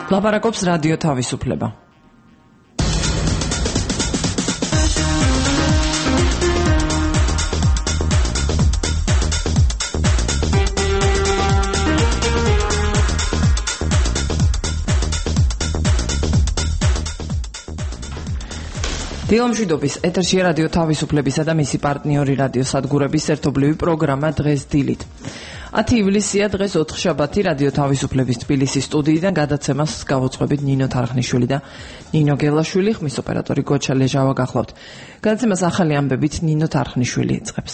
ლაპარაკობს რადიო თავისუფლება. დილამშვიდობის ეთერში რადიო თავისუფლებისა და მისი პარტნიორი რადიო სადგურების ერთობლივი პროგრამა დღეს დილით. 10 ივლისია დღეს ოთხშაბათი რადიო თავისუფლების თბილისის სტუდიიდან გადაცემას გავუძღვებით ნინო თარხნიშვილი და ნინო გელაშვილი, ხმის ოპერატორი გოჩა ლეჟავა გახლავთ. გადაცემას ახალი ამბებით ნინო თარხნიშვილი იწყებს.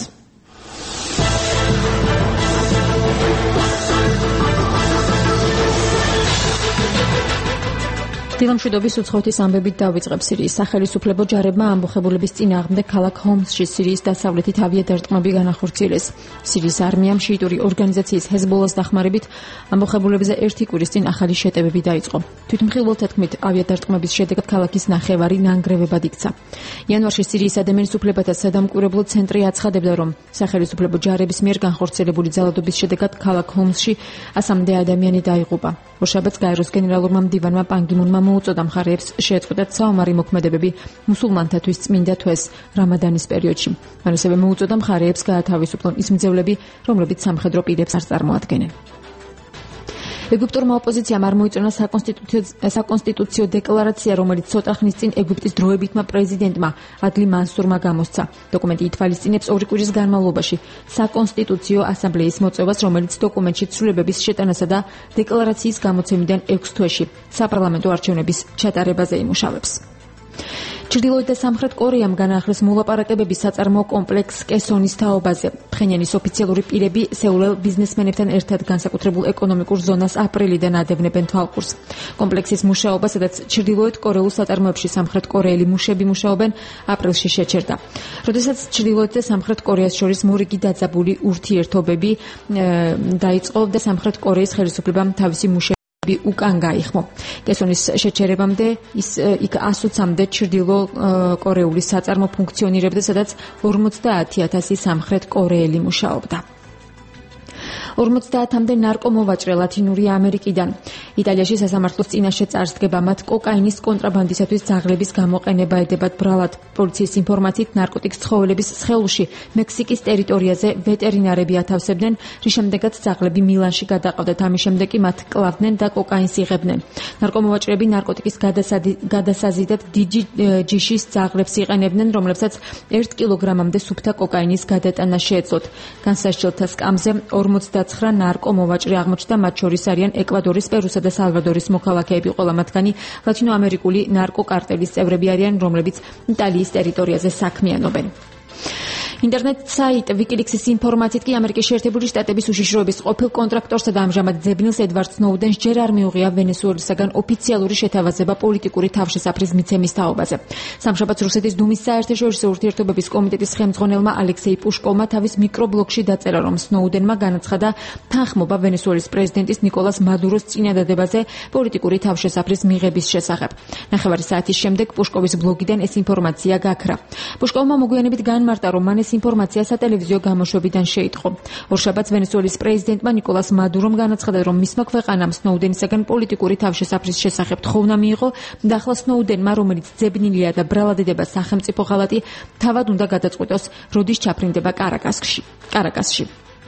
დილამშვიდობის უცხოეთის ამბებით დავიწყებ. სირიის სახელისუფლებო ჯარებმა ამბოხებულების წინააღმდეგ ქალაქ ჰომსში სირიის დასავლეთით ავიადარტყმები განახორციელეს. სირიის არმიამ შიიტური ორგანიზაციის ჰეზბოლას დახმარებით ამბოხებულებებზე ერთი კვირის წინ ახალი შეტევები დაიწყო. თვითმხილველთა თქმით, ავიადარტყმების შედეგად ქალაქის ნახევარი ნანგრევებად იქცა. იანვარში სირიის ადამიანის უფლებათა სადამკვირვებლო ცენტრი აცხადებდა, რომ სახელისუფლებო ჯარების მიერ განხორციელებული ძალადობის შედეგად ქალაქ ჰომსში 100-მდე ადამიანი დაიღუპა. ორშაბათს გაეროს გენერალურმა მდივანმა პან გი მუნმა მოუწოდა მხარეებს შეეწყვეტათ საომარი მოქმედებები მუსულმანთათვის წმინდა თვეს რამადანის პერიოდში. მან ასევე მოუწოდა მხარეებს გაათავისუფლონ ის მძევლები, რომლებიც სამხედრო პირებს არ წარმოადგენენ. ეგვიპტურმა ოპოზიციამ არ მოიწონა საკონსტიტუციო დეკლარაცია, რომელიც ცოტა ხნის წინ ეგვიპტის დროებითმა პრეზიდენტმა ადლი მანსურმა გამოსცა. დოკუმენტი ითვალისწინებს 2 კვირის განმავლობაში საკონსტიტუციო ასამბლეის მოწვევას, რომელიც დოკუმენტში ცვლილებების შეტანასა და დეკლარაციის გამოცემიდან 6 თვეში საპარლამენტო არჩევნების ჩატარებაზე იმუშავებს. ჩრდილოეთ და სამხრეთ კორეამ განაახლეს მოლაპარაკებები საწარმოო კომპლექს კესონის თაობაზე. ფხენიანის ოფიციალური პირები სეულელ ბიზნესმენებთან ერთად განსაკუთრებულ ეკონომიკურ ზონას აპრილიდან ადევნებენ თვალყურს. კომპლექსის მუშაობა, სადაც ჩრდილოეთ კორეულ საწარმოებში სამხრეთ კორეელი მუშები მუშაობენ, აპრილში შეჩერდა. როდესაც ჩრდილოეთ და სამხრეთ კორეას შორის მორიგი დაძაბული ურთიერთობები დაიწყო და სამხრეთ კორეის ხელისუფლებამ თავისი მუშები უკან გაიხმო. კესონის შეჩერებამდე ის იქ 120-მდე ჩრდილო კორეული საწარმო ფუნქციონირებდა, სადაც 50,000 სამხრეთ კორეელი მუშაობდა. 50-მდე ნარკომოვაჭრე ლათინური ამერიკიდან. იტალიაში სასამართლოს წინაშე წარსდგება მათ კოკაინის კონტრაბანდისათვის ძაღლების გამოყენება ედებათ ბრალად. პოლიციის ინფორმაციით ნარკოტიკის ცხოველების სხეულში მექსიკის ტერიტორიაზე ვეტერინარები ათავსებდნენ, რის შემდეგაც ძაღლები მილანში გადაყავდათ. ამის შემდეგ კი მათ კლავდნენ და კოკაინს იღებდნენ. ნარკომოვაჭრეები ნარკოტიკის გადასაზიდად დიდი ჯიშის ძაღლებს იყენებდნენ, რომლებსაც 1 კილოგრამამდე სუფთა კოკაინის გადატანა შეეძლოთ. განსასჯელთა სკამზე 49 ნარკომოვაჭრე აღმოჩნდა, მათ შორის არიან ეკვადორის, პერუსა და სალვადორის მოქალაქეები. ყველა მათგანი ლათინოამერიკული ნარკოკარტელის წევრები არიან, რომლებიც იტალიის ტერიტორიაზე საქმიანობენ. ინტერნეტ საიტ ვიკილიქსის ინფორმაციით კი ამერიკის შეერთებული შტატების უშიშროების ყოფილ კონტრაქტორსა და ამჟამად ძებნილს ედვარდ სნოუდენს ჯერ არ მიუღია ვენესუელისაგან ოფიციალური შეთავაზება პოლიტიკური თავშესაფრის მიცემის თაობაზე. სამშაბათს რუსეთის დუმის საერთაშორისო ურთიერთობების კომიტეტის ხელმძღვანელმა ალექსეი პუშკოვმა თავის მიკრობლოგში დაწერა, რომ სნოუდენმა განაცხადა თანხმობა ვენესუელის პრეზიდენტის ნიკოლას მადუროს წინადადებაზე პოლიტიკური თავშესაფრის მიღების შესახებ. ნახევარი საათის შემდეგ პუშკოვის ბლოგიდან ეს ინფორმაცია გაქრა. პუშკოვმა მოგვიანებით განმარტა, რომ მან ეს ინფორმაცია სატელევიზიო გამოშვებიდან შეიტყო. ორშაბათს ვენესუელის პრეზიდენტმა ნიკოლას მადურომ განაცხადა, რომ მისმა ქვეყანამ სნოუდენისაგან პოლიტიკური თავშესაფრის შესახებ თხოვნა მიიღო და ახლა სნოუდენმა, რომელიც ძებნილია და ბრალადდება სახელმწიფო ღალატი, თავად უნდა გადაწყვიტოს, როდის ჩაფრინდება კარაკასში.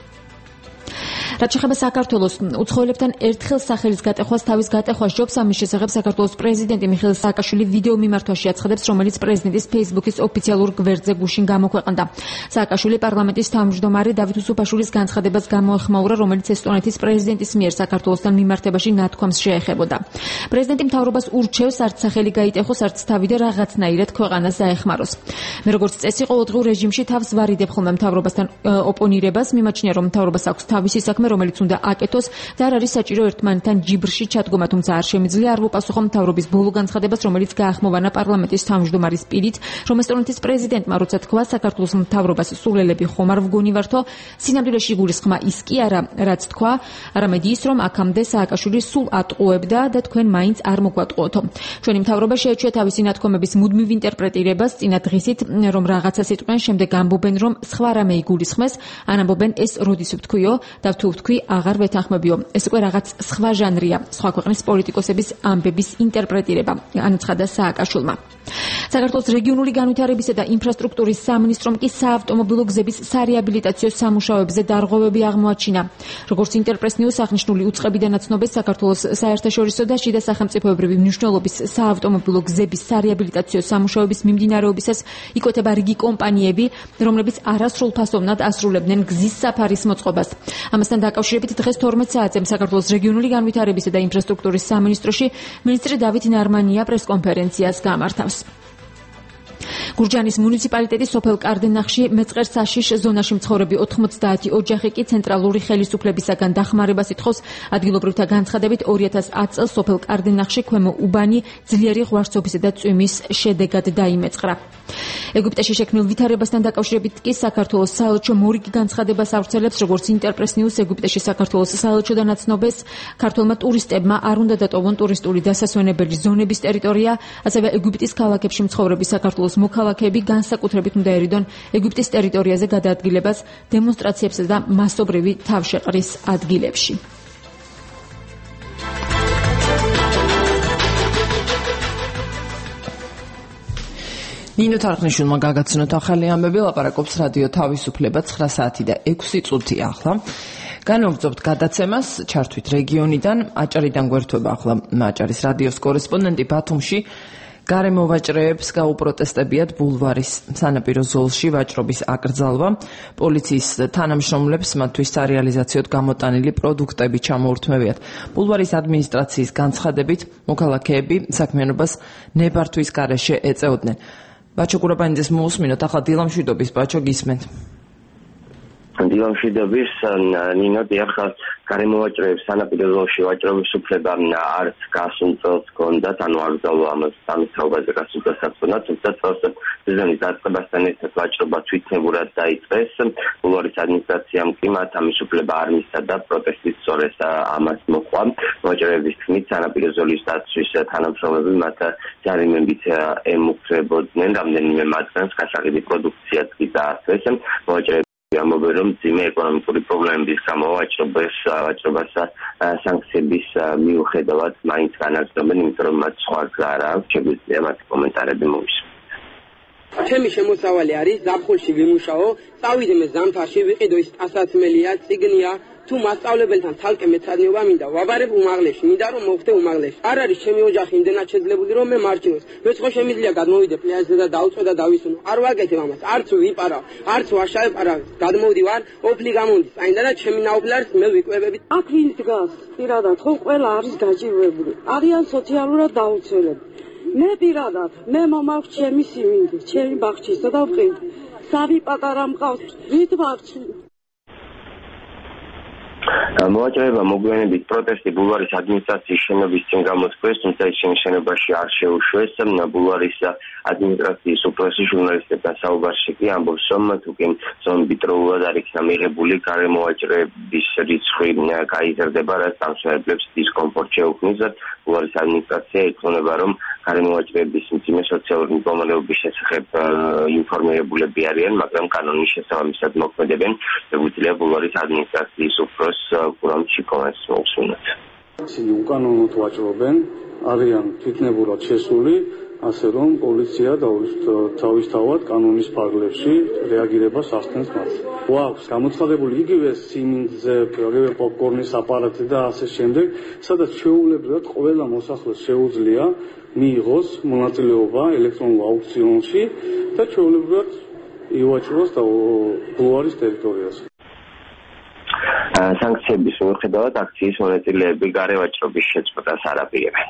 რაც შეეხება საქართველოს უცხოელებთან ერთხელ სახელის გატეხვას თავის გატეხვას ჯობს, ამის შესახებ საქართველოს პრეზიდენტი მიხეილ სააკაშვილი ვიდეო მიმართვაში აცხადებს, რომელიც პრეზიდენტის Facebook-ის ოფიციალურ გვერდზე გუშინ გამოქვეყნდა. სააკაშვილი პარლამენტის თავმჯდომარე დავით უსუფაშვილის განცხადებას გამოეხმაურა, რომელიც ესტონეთის პრეზიდენტის მიერ საქართველოსთან მიმართებაში ნათქვამს შეეხებოდა. პრეზიდენტი მთავრობას ურჩევს არც სახელი გაიტეხოს, არც თავი და რაღაცნაირად ქვეყანას დაეხმაროს. მე როგორც წესი ყოველდღიურ რეჟიმში თავს ვარიდებ ხოლმე მთავრობასთან ოპონირებას, მიმაჩნია, რომ მთავრობას აქვს თავისი საქმე, რომელიც უნდა აკეთოს და არ არის საჭირო ერთმანეთთან ჯიბრში ჩადგომა, თუმცა არ შემიძლია არ ვუპასუხო მთავრობის ბოლო განცხადებას, რომელიც გაახმოვანა პარლამენტის თავმჯდომარის პირით, რომ ესტონეთის პრეზიდენტმა როცა თქვა საქართველოს მთავრობას სულელები ხომ არ ვგონივართო, სინამდვილეში გულისხმა ის კი არა, რაც თქვა, არამედ ის, რომ აქამდე სააკაშვილი სულ ატყუებდა და თქვენ მაინც არ მოგვატყუოთო. ჩვენი მთავრობა შეეჩვია თავისი ნათქვამების მუდმივ ინტერპრეტირებას, წინა დღისით, რომ რაღაცას იტყვიან, შემდეგ ამბობენ, რომ სხვა რამე იგულისხმეს, ან ამბობენ ეს როდის ვთქვიო და თუ ვთქვი, აღარ ვეთანხმებიო. ეს უკვე რაღაც სხვა ჟანრია, სხვა ქვეყნის პოლიტიკოსების ამბების ინტერპრეტირება, განაცხადა სააკაშვილმა. საქართველოს რეგიონული განვითარებისა და ინფრასტრუქტურის სამინისტრომ კი საავტომობილო გზების სარეაბილიტაციო სამუშაოებზე დარღვევები აღმოაჩინა. როგორც ინტერპრეს ნიუს აღნიშნული უწყებიდანაც ცნობეს, საქართველოს საერთაშორისო და შიდა სახელმწიფოებრივი მნიშვნელობის საავტომობილო გზების სარეაბილიტაციო სამუშაოების მიმდინარეობისას იკვეთება რიგი კომპანიები, რომლებიც არასრულფასოვნად ასრულებდნენ გზის საფარის მოწყობას. ამასთან დაკავშირებით დღეს 12 საათზე საქართველოს რეგიონული განვითარებისა და ინფრასტრუქტურის სამინისტროში მინისტრი დავით ნარმანია პრესკონფერენციას გამართავს. გურჯაანის მუნიციპალიტეტის სოფელ კარდენახში მეწყერ-საშიშ ზონაში მცხოვრები 90 ოჯახი კი ცენტრალური ხელისუფლებისაგან დახმარებას ითხოვს. ადგილობრივთა განცხადებით 2010 წელს სოფელ კარდენახში ქვემო უბანი ძლიერი ღვარცობისა და წვიმის შედეგად დაიმეწყრა. ეგვიპტეში შექმნილ ვითარებასთან დაკავშირებით კი საქართველოს საელჩო მორიგი განცხადებას ავრცელებს, როგორც ინტერპრეს ნიუს ეგვიპტეში საქართველოს საელჩოდანაც ცნობეს, ქართველმა ტურისტებმა არ უნდა დატოვონ ტურისტული დასასვენებელი ზონების ტერიტორია, ასევე ეგვიპტის ქალაქებში მცხოვრები საქართველოს მოქალაქეები განსაკუთრებით უნდა ერიდონ ეგვიპტის ტერიტორიაზე გადაადგილებას დემონსტრაციებსა და მასობრივი თავშეყრის ადგილებში. ნინო თარხნიშვილმა გაგაცნოთ ახალი ამბები, ლაპარაკობს რადიო თავისუფლება 9 საათი და 6 წუთი ახლა. განვაგრძობთ გადაცემას, ჩართვით რეგიონიდან, აჭარიდან გვერდება ახლა აჭარის რადიოს კორესპონდენტი ბათუმში. გარემოვაჭრეებს გაუპროტესტებიათ ბულვარის სანაპირო ზოლში ვაჭრობის აკრძალვა. პოლიციის თანამშრომლებს მათთვის სარეალიზაციოდ გამოტანილი პროდუქტები ჩამოურთმევიათ. ბულვარის ადმინისტრაციის განცხადებით, მოქალაქეები საქმიანობას ნებართვის გარეშე ეწეოდნენ. ბაჩო გურაბანიძეს მოусმინოთ, ახლა დილამშვიდობის, ბაჩო, გისმენთ. დილამშვიდობის, ნინო, ახლა გარემოვაჭრეებს სანაპირო ზოლში ვაჭრობის უფლება არც გასულ წელს ჰქონდათ, ანუ აკრძალვა ამას სამისაუბრზე გასულ წელს ჰქონდათ, თუმცა წელს სეზონის დაწყებასთან ერთად ვაჭრობა თვითნებურად დაიწყეს. ბულვარის ადმინისტრაციამ კი მათ ამის უფლება არ მისცა და პროტესტით სწორედ ამას მოყვა. ვაჭრების თქმით, სანაპირო ზოლის დაცვის თანამშრომლები მათ ჯარიმებით ემუქრებოდნენ, რამდენიმე მათგანს გასაყიდი პროდუქციაც კი დაასვეს. ამბობენ, რომ ძიმე ეკონომიკური პრობლემების გამო ვაჭრობას სანქციების მიუხედავად მაინც განაგრძობენ, იმიტომ რომ მათ სხვა გზა არ აქვს. შეგვიძლია მათი კომენტარები მოვისმინოთ. ჩემი შემოსავალი არის ზაფხულში ვიმუშაო, წავიდე მე ზამთარში ვიყიდო ის ტასაცმელია, ციგნია, თუ მასწავლებელთან თალკე მეცადინეობა მინდა, ვაბარებ უმაღლეში, მინდა რომ მოვხდე უმაღლეში. არ არის ჩემი ოჯახი იმდენად შეძლებული რომ მე მარჯნოს. მე ხო შემიძლია გადმოვიდე პლაჟზე და დავწვე და დავისუნო. არ ვაკეთებ ამას, არც ვიპარავ, არც ვაშავებ, გადმოვდივარ, ოფლი გამონდის. აინდა და ჩემი ნაოფლი არის, მე ვიკვებები. აქ ვინ დგას? პირადად ხო ყველა არის გაჭირვებული. არიან სოციალურად დაუცველები. მე პირადად, მე მომაქვს ჩემი სიმინდი, ჩემი ბაღჩისა და ვყიდ. სამი პატარა მყავს, ვით ბაღჩი. მოვაჭრეებმა მოგვიანებით პროტესტი ბულვარის ადმინისტრაციის შენობის წინ გამოწყვეს, თუმცა ის შენობაში არ შეუშვეს. ბულვარის ადმინისტრაციის უფროსი ჟურნალისტებთან საუბარში კი ამბობს, რომ თუკი ზომბიტროულად არ იქნა მიღებული, გარემოვაჭრეების რიცხვი გაიზარდება, რაც დამსვენებლებს დისკომფორტ შეუქმნის. ბულვარის ადმინისტრაცია ეკუთვნება, რომ გარემოვაჭრეების მძიმე სოციალური მდგომარეობის შესახებ ინფორმირებულები არიან, მაგრამ კანონის შესაბამისად მოქმედებენ. შეგვიძლია ბულვარის ადმინისტრაციის უფროს კურამ ჩიკოვას მოусმინოთ. ისინი უკანონოდ ვაჭრობენ, არიან თვითნებურად შესული, ასე რომ პოლიცია თავისთავად კანონის ფარგლებში რეაგირებას ასწენს მათ. გვაქვს გამოცხადებული იგივე სიმინდზე, იგივე პოპკორნის აპარატი და ასე შემდეგ, სადაც შეუულებრივად ყველა მოსახლეს შეუძლია მიიღოს მონაწილეობა ელექტრონულ აუქციონში და შეუულებრივად ივაჭროს ბულვარის ტერიტორიაზე. სანქციების მიუხედავად აქციის მონაწილეები გარევაჭრობის შეწყვეტას არ აპირებენ.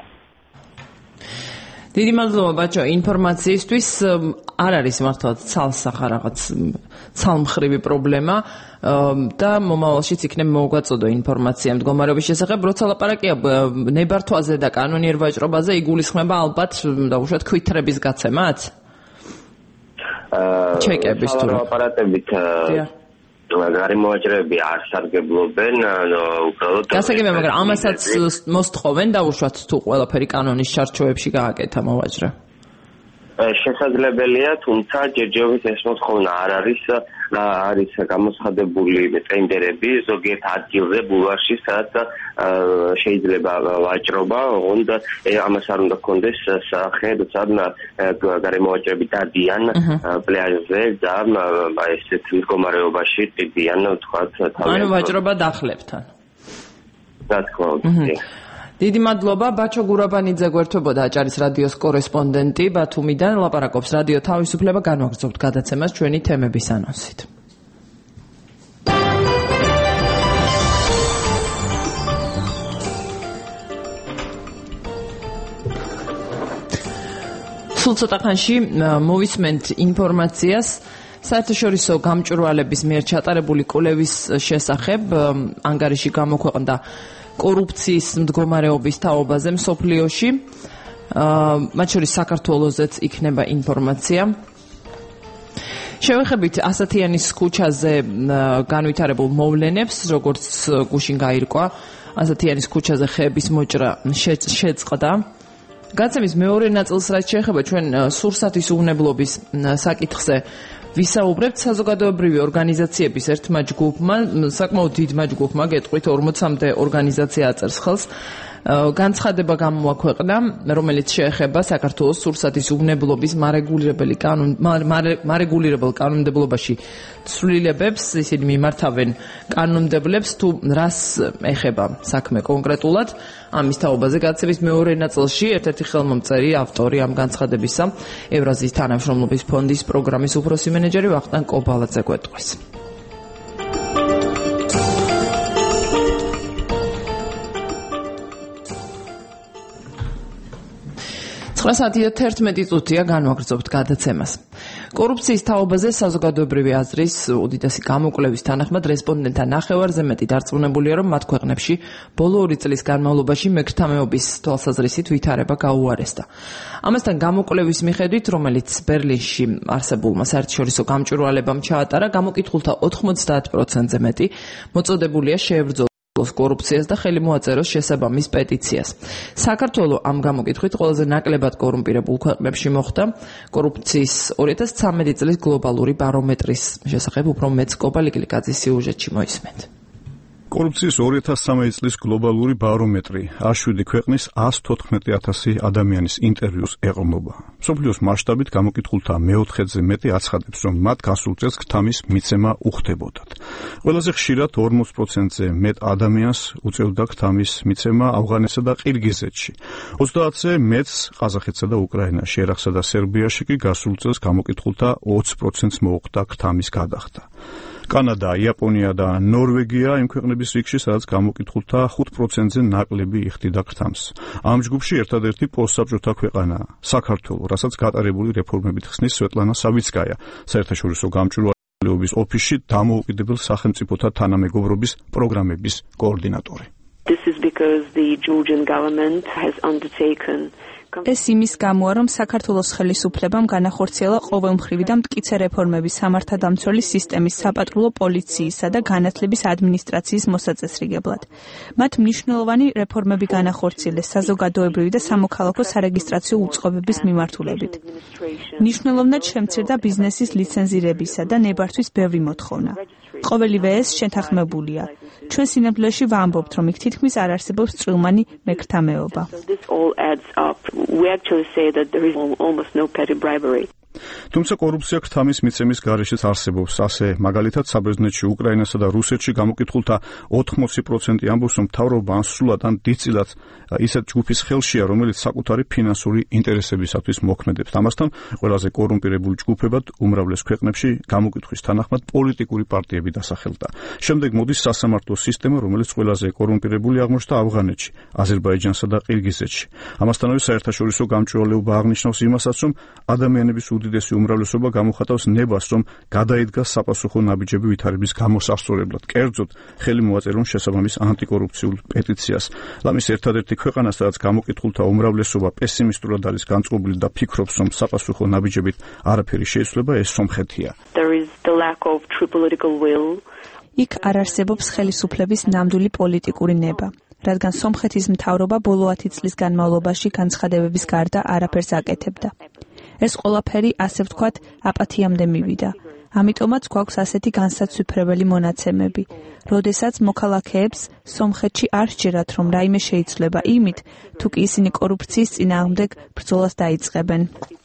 დიდი მადლობა ბაჭო ინფორმაციისთვის. არ არის მართლაც ცალსახა რაღაც ცალმხრივი პრობლემა და მომავალშიც იქნება მოგაწოდო ინფორმაცია მდგომარეობის შესახებ. როცა ლაპარაკია ნებართვაზე და კანონიერ ვაჭრობაზე, იგულისხმება ალბათ დაუშვათ ქვითრების გაცემაც? ჩეკების თუ აპარატებით გარემოვაჭრეები არ სარგებლობენ, უბრალოდ გასაგებია, მაგრამ ამასაც მოსთხოვენ დაუშვათ თუ ყველაფერი კანონის ჩარჩოებში გააკეთა მოვაჭრე. შესაძლებელია, თუმცა ჯერჯერობით ეს მოთხოვნა არ არის არის გამოცხადებული ტენდერები ზოგიერთ ადგილზე ბულვარში, სადაც შეიძლება ვაჭრობა, უნდა ამას არ უნდა გქონდეს სახე, როცა გარემოვაჭრები დადიან პლაჟზე და ესეთ მდგომარეობაში ტიბიან, თქვათ, ანუ ვაჭრობა დახლებთან. რა თქმა უნდა. დიდი მადლობა, ბაჩო გურაბანიძე გვერდებოდა აჭარის რადიოს კორესპონდენტი ბათუმიდან, ლაპარაკობს რადიო თავისუფლება, განვაგრძობთ გადაცემას ჩვენი თემების ანონსით. სულ ცოტა ხანში მოვისმენთ ინფორმაციას საერთაშორისო გამჭვირვალების მიერ ჩატარებული კვლევის შესახებ. ანგარიში გამოქვეყნდა კორუფციის მდგომარეობის თაობაზე მსოფლიოში, მათ შორის საქართველოსაც იქნება ინფორმაცია. შევეხებით ასათიანის ქუჩაზე განვითარებულ მოვლენებს, როგორც გუშინ გაირკვა, ასათიანის ქუჩაზე ხეების მოჭრა შეწყდა. გაცემის მეორე ნაწილს რაც შეეხება ჩვენ სურსათის უვნებლობის საკითხზე ვისაუბრებთ საზოგადოებრივი ორგანიზაციების ერთმა ჯგუფმა, საკმაოდ დიდმა ჯგუფმა, გეტყვით 40-მდე ორგანიზაცია აწერს ხელს, განცხადება გამოაქვეყნა, რომელიც შეეხება საქართველოს სურსათის უვნებლობის მარეგულირებელ კანონმდებლობაში ცვლილებებს, ისინი მიმართავენ კანონმდებლებს თუ რას ეხება საქმე კონკრეტულად. ამის თაობაზე გაცემის მეორე ნაწილში ერთ-ერთი ხელმომწერი ავტორი ამ განცხადებისა, ევრაზიის თანამშრომლობის ფონდის პროგრამის უფროსი მენეჯერი ვახტანგ კობალაძე გვეტყვის. 9:11 წუთია განვაგრძობთ გადაცემას. კორუფციის თაობაზე საზოგადოებრივი აზრის უდიდესი გამოკვლევის თანახმად რესპონდენტთა ნახევარზე მეტი დარწმუნებულია, რომ მათ ქვეყნებში ბოლო 2 წლის განმავლობაში მექრთამეობის თვალსაზრისით ვითარება გაუარესდა. ამასთან გამოკვლევის მიხედვით, რომელიც ბერლინში არსებულმა საერთაშორისო გამჭვირვალებამ ჩაატარა, გამოკითხულთა 90%-ზე მეტი მოწოდებულია შეებრძოლოს კორუფციას და ხელი მოაწეროს შესაბამის პეტიციას. საქართველო ამ გამოკითხვით ყველაზე ნაკლებად კორუმპირებულ ქვეყნებში მოხვდა. კორუფციის 2013 წლის გლობალური ბარომეტრის შესახებ უფრო მეც კობალიკლიკაძის სიუჟეტში მოისმენთ. კორუფციის 2013 წლის გლობალური ბარომეტრი 7 ქვეყნის 114,000 ადამიანის ინტერვიუს ეყრდნობა. მსოფლიოს მასშტაბით გამოკითხულთა მეოთხედზე მეტი აცხადებს, რომ მათ გასულ წელს ქთამის მიცემა უხდებოდათ. ყველაზე ხშირად 40%-ზე მეტ ადამიანს უწევდა ქთამის მიცემა ავღანეთსა და ყირგიზეთში. 30%-ზე მეტს ყაზახეთსა და უკრაინაში, ერაყსა და სერბიაში კი გასულ წელს გამოკითხულთა 20%-ს მოუხდა ქთამის გადახდა. კანადა, იაპონია და ნორვეგია იმ ქვეყნების რიგში, სადაც გამოკითხულთა 5%-ზე ნაკლები იხდიდა ქთამს. ამ ჯგუფში ერთადერთი პოსტსაბჭოთა ქვეყანაა საქართველო, რასაც გატარებული რეფორმებით ხსნის სვეტლანა სავიცკაია, საერთაშორისო გამჭვირვალეობის ოფისში დამოუკიდებელ სახელმწიფოთა თანამეგობრობის პროგრამების კოორდინატორი. This is because the Georgian government has undertaken ეს იმის გამოა, რომ საქართველოს ხელისუფლებამ განახორციელა ყოველმხრივი და მტკიცე რეფორმები სამართალდამცველი სისტემის, საპატრულო პოლიციისა და განათლების ადმინისტრაციის მოსაწესრიგებლად. მათ მნიშვნელოვანი რეფორმები განახორციელეს საზოგადოებრივი და სამოქალაქო სარეგისტრაციო უწყობების მიმართულებით. მნიშვნელოვნად შემცირდა ბიზნესის ლიცენზირებისა და ნებართვის ბევრი მოთხოვნა. ყოველივე ეს შეთანხმებულია. ჩვენ სინამდვილეში ვამბობთ, რომ იქ თითქმის არ არსებობს წვრილმანი მექრთამეობა. We actually say that there is almost no petty bribery. თუმცა კორუფცია ქთამის მიცემის გარეშეც არსებობს. ასე მაგალითად საბერძნეთში, უკრაინასა და რუსეთში გამოკითხულთა 80% ამბობს, რომ მთავრობა ან სრულად ან დიდწილად ისეთ ჯგუფის ხელშია, რომელიც საკუთარი ფინანსური ინტერესებისათვის მოქმედებს. ამასთან ყველაზე კორუმპირებული ჯგუფებად უმრავლეს ქვეყნებში გამოკითხვის თანახმად პოლიტიკური პარტიები დასახელდა. შემდეგ მოდის სასამართლო სისტემა, რომელიც ყველაზე კორუმპირებული აღმოჩნდა ავღანეთში, აზერბაიჯანსა და ყირგიზეთში. ამასთანავე საერთაშორისო გამჭვირვალეობა აღნიშნავს იმასაც, რომ ადამიანების უდიდესი უმრავლესობა გამოხატავს ნებას, რომ გადაიდგა საპასუხო ნაბიჯები ვითარების გამოსასწორებლად. კერძოდ, ხელი მოაწერონ შესაბამის ანტიკორუფციულ პეტიციას. ლამის ერთადერთი ქვეყანა, სადაც გამოკითხულთა უმრავლესობა პესიმისტურად არის განწყობილი და ფიქრობს, რომ საპასუხო ნაბიჯებით არაფერი შეიცვლება, ეს სომხეთია. There is the lack of true political will. იქ არ არსებობს ხელისუფლების ნამდვილი პოლიტიკური ნება. რადგან სომხეთის მთავრობა ბოლო 10 წლის განმავლობაში განცხადებების გარდა არაფერს აკეთებდა. ეს ყველაფერი, ასე ვთქვათ, აპათიამდე მივიდა. ამიტომაც გვაქვს ასეთი განსაცვიფრებელი მონაცემები. როდესაც მოქალაქეებს სომხეთში არ სჯერათ, რომ რაიმე შეიძლება იმით, თუ კი ისინი კორუფციის წინააღმდეგ ბრძოლას დაიწყებენ.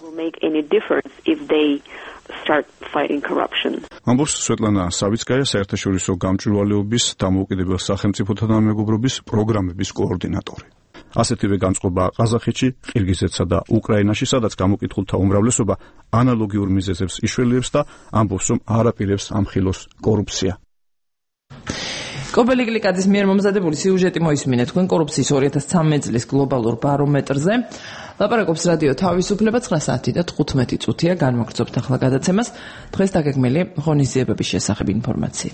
Start fighting corruption. ამბობს სვეტლანა სავიცკაია, საერთაშორისო გამჭვირვალეობის დამოუკიდებელ სახელმწიფოთა მეგობრობის პროგრამების კოორდინატორი. ასეთივე განწყობა ყაზახეთში, ყირგიზეთსა და უკრაინაში, სადაც გამოკითხულთა უმრავლესობა ანალოგიურ მიზეზებს იშველიებს და ამბობს, რომ არ აპირებს ამ ხილოს კორუფცია. კობელი გლიკაძის მიერ მომზადებული სიუჟეტი მოისმინეთ თქვენ კორუფციის 2013 წლის გლობალურ ბარომეტრზე. ლაპარაკობს რადიო თავისუფლება 9 საათი და 15 წუთია. განმოგრძობთ ახლა გადაცემას. დღეს დაგეგმილი ღონისძიებების შესახებ ინფორმაციით.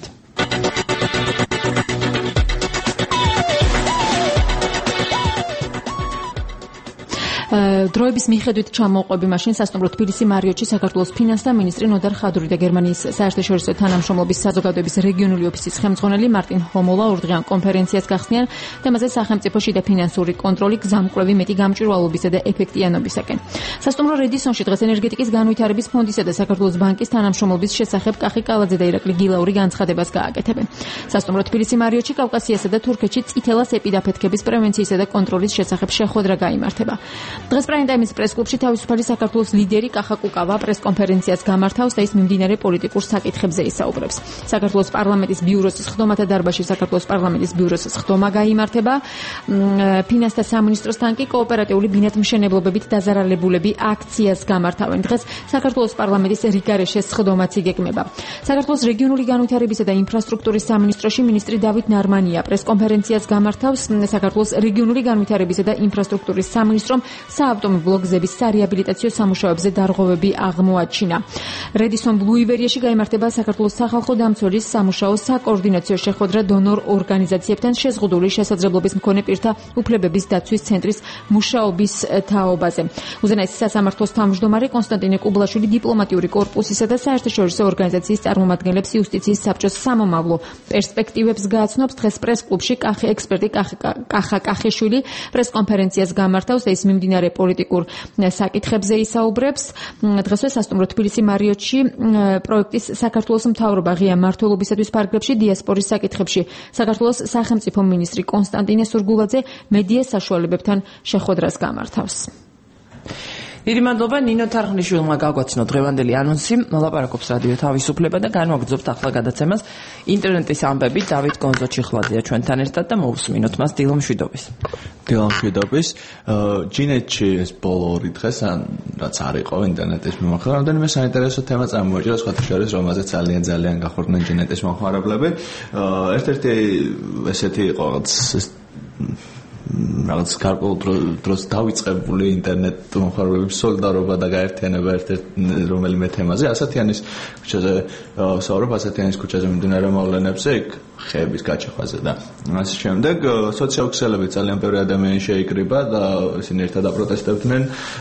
დროების მიხედვით ჩამოყვები მაშინ სასტუმრო თბილისი მარიოტში საქართველოს ფინანსთა მინისტრი ნოდარ ხადური და გერმანიის საერთაშორისო თანამშრომლობის საზოგადოების რეგიონული ოფისის ხელმძღვანელი მარტინ ჰომოლა ორდღიან კონფერენციას გახსნიან თემაზე სახელმწიფოში და ფინანსური კონტროლი გზამკვლევი მეტი გამჭვირვალობისა და ეფექტიანობისაკენ. სასტუმრო რედისონში დღეს ენერგეტიკის განვითარების ფონდისა და საქართველოს ბანკის თანამშრომლობის შესახებ კახი კალაძე და ირაკლი გილაური განცხადებას გააკეთებენ. სასტუმრო თბილისი მარიოტში კავკასიასა და თურქეთში წითელას ეპიდაფეთქების პრევენციისა და კონტროლის შესახებ შეხვედრა გაიმართება. დღეს პრაიმ ტაიმის პრესკლუბში თავისუფალი საქართველოს ლიდერი კახა კუკავა პრესკონფერენციას გამართავს და ის მიმდინარე პოლიტიკურ საკითხებზე ისაუბრებს. საქართველოს პარლამენტის ბიუროს სხდომათა დარბაზში საქართველოს პარლამენტის ბიუროს სხდომა გაიმართება. ფინანსთა სამინისტროსთან კი კოოპერატიული ბინადმშენებლობებით დაზარალებულები აქციას გამართავენ. დღეს საქართველოს პარლამენტის რიგარეშეს სხდომაც იგეგმება. საქართველოს რეგიონული განვითარებისა და ინფრასტრუქტურის სამინისტროში მინისტრი დავით ნარმანია პრესკონფერენციას გამართავს. საქართველოს რეგიონული განვითარებისა და ინფრასტრუქტურის სამინისტრომ საავტომობილო გზების სარეაბილიტაციო სამუშაოებზე დარღვევები აღმოაჩინა. რედისონ ბლუივერიაში გაიმართება საქართველოს სახალხო დამცველის სამუშაო საკოორდინაციო შეხვედრა დონორ ორგანიზაციებთან შეზღუდული შესაძლებლობის მქონე პირთა უფლებების დაცვის ცენტრის მუშაობის თაობაზე. უზენაესი სასამართლოს თავმჯდომარე კონსტანტინე კუბლაშვილი დიპლომატიური კორპუსისა და საერთაშორისო ორგანიზაციის წარმომადგენლებს იუსტიციის საბჭოს სამომავლო პერსპექტივებს გააცნობს. დღეს პრესკლუბში კახი ექსპერტი კახა კახიშვილი პრესკონფერენციას გამართავს და ის მიმდინარე პოლიტიკურ საკითხებზე ისაუბრებს. დღესვე სასტუმრო თბილისი მარიოტში პროექტის საქართველოს მთავრობა ღია მმართველობისათვის ფარგლებში დიასპორის საკითხებში საქართველოს სახელმწიფო მინისტრი კონსტანტინე სურგულაძე მედია საშუალებებთან შეხვედრას გამართავს. დიდი მადლობა ნინო თარხნიშვილმა გაგვაცნო დღევანდელი ანონსი. ლაპარაკობს რადიო თავისუფლება და განვაგრძობთ ახლა გადაცემას ინტერნეტის ამბები. დავით გონზოჩიხლაძეა ჩვენთან ერთად და მოусმინოთ მას დილო მშვიდობის. დილო მშვიდობის. ჯინეთში ეს ბოლო 2 დღეს რაც არ იყო ინტერნეტის მიმოხილვა, რამდენიმე საინტერესო თემა წარმოაჩინა, სხვათა შორის რომელზეც ძალიან გახურდნენ ჯინეთის მომხმარებლები. ერთ-ერთი ესეთი იყო რაღაც გარკვეულ დროს დავიწყებული ინტერნეტ მომხმარებლების სოლიდარობა და გაერთიანება ერთ-ერთ რომელიმე თემაზე. ასათიანის ქუჩაზე საუბრობ, ასათიანის ქუჩაზე მიმდინარე მოვლენებზე, იქ ხეების გაჩეხვაზე და ასე შემდეგ. სოციალურ ქსელებით ძალიან ბევრი ადამიანი შეიკრიბა და ისინი ერთად აპროტესტებდნენ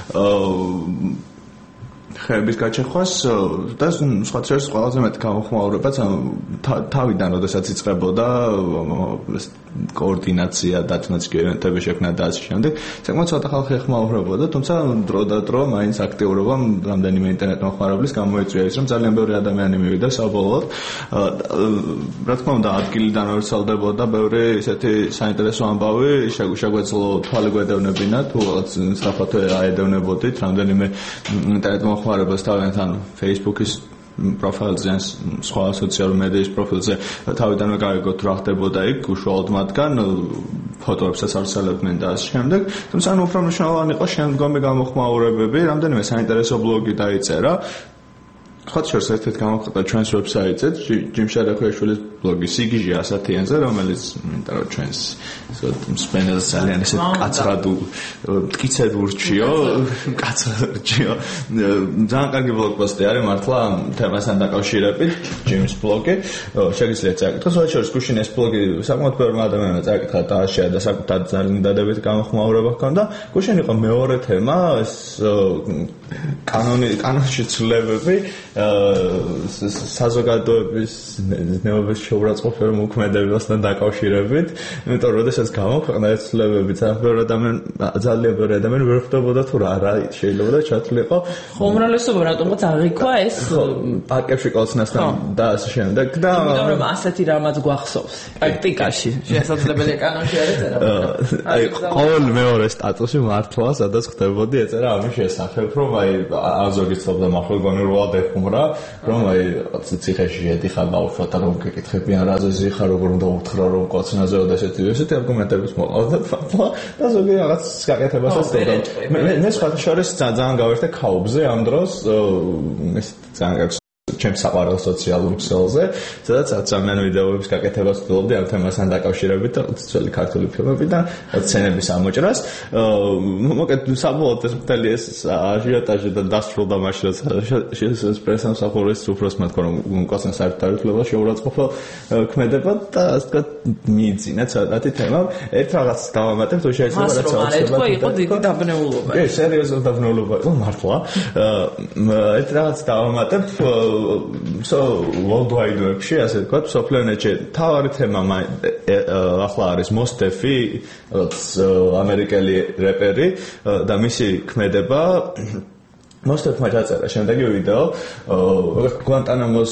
ხეების გაჩეხვას და სხვათა შორის ყველაზე მეტი გამოხმაურებაც თავიდან, როდესაც იწყებოდა კოორდინაცია და თუნდაც შექმნა და ასე შემდეგ. საკმაოდ ცოტა ხალხი ეხმაურებოდა, თუმცა დრო და დრო მაინც აქტიურობამ რამდენიმე ინტერნეტ მომხმარებლის გამოიწვია ის, რომ ძალიან ბევრი ადამიანი მივიდა საბოლოოდ. რა თქმა უნდა, ადგილიდან ორსალდებოდა ბევრი ესეთი საინტერესო ამბავი, შეგვეძლო თვალი გვედევნებინა, თუ რაღაც სწრაფად აედევნებოდით რამდენიმე ინტერნეტ მომხმარებელს თავიანთან Facebook-ის პროფილზე, სხვა სოციალური მედიის პროფილზე თავიდანვე გაიგოთ რა ხდებოდა იქ, უშუალოდ მათგან ფოტოებსაც არსებობდნენ და ასე შემდეგ. თუმცა უფრო მნიშვნელოვანი იყო შემდგომი გამოხმაურებები, რამდენიმე საინტერესო ბლოგი დაიწერა. ხოთ შორს ერთ-ერთ გამოხატა ჩვენს ვებსაიტზე, ჯიმშარაქვეშვილის ბლოგი სიგიჟე ასათიანზე, რომელიც მინდა რომ ჩვენს სპენელს ძალიან ესე კაცრად მტკიცედ ურჩიო, ძალიან კარგი ბლოგპოსტი არის მართლა ამ თემასთან დაკავშირებით, ჯიმის ბლოგი. შეგიძლიათ წაიკითხოთ, სხვა შორის გუშინ ეს ბლოგი საკმაოდ ბევრი ადამიანმა წაიკითხა და აშია და საკუთარ ძალიან დადებითი გამოხმაურება ჰქონდა. გუშინ იყო მეორე თემა, ეს კანონში ცვლილებები საზოგადოების ნებების შეურაცხყოფა მოქმედებასთან დაკავშირებით, იმიტომ რომ შესაძ გამოქვეყნა ეს ცვლილებები ძალიან ბევრი ადამიანი ვერ ხვდებოდა თუ რა შეიძლება და ჩათვლიყო. ხო, უმრავლესობა რატომაც აღიქვა ეს პარკებში კოცნასთან და ასე შემდეგ და იმიტომ რომ ასეთი რამაც გვახსოვს პრაქტიკაში შესაძლებელია კანონში არ ეწერა. აი ყოველ მეორე სტატუსი მართლა სადაც ხდებოდი ეწერა ამის შესახებ, რომ აი აზოგიც თობდა მახლგონურულად ეხუმრა, რომ აი ციხეში ედიხარ ბავშვთა რომ გეკითხებიან რაზე ზიხარ, როგორ უნდა უთხრა რომ კოცნაზე და ესეთი არგუმენტებიც მოყავდა და ზოგი რაღაც გაკეთებასაც დედა. მე სხვათა შორის ძალიან გავერთე ქაუბზე ამ დროს ეს ძალიან ჩემს საყვარელ სოციალურ ქსელზე, სადაც ძალიან ვიდეოების გაკეთებას ვცდილობდი ამ თემასთან დაკავშირებით და ძველი ქართული ფილმები და სცენების ამოჭრას. მოკეთ საბოლოოდ ეს მთელი ეს აჟიოტაჟი და დასრულდა მაშინ ეს პრესამსახურის უფროსმა თქვა რომ კოსმოს საერთაშორისო შეურაცხყოფა ქმედება და ასე ვთქვათ მიიძინა ცოტათი თემა. ერთ რაღაც დავამატებ თუ შეიძლება რაც აუცილებლად იყო დიდი დაბნეულობა. კი, სერიოზული დაბნეულობა იყო მართლა. ერთ რაღაც დავამატებ so worldwide web-ში ასე ვთქვათ, სოფლენეთში თავარი თემა ახლა არის მოსტეფი, ამერიკელი რეპერი და მისი ქმედება მოსტეფმა ჩაწერა შემდეგი ვიდეო გვანტანამოს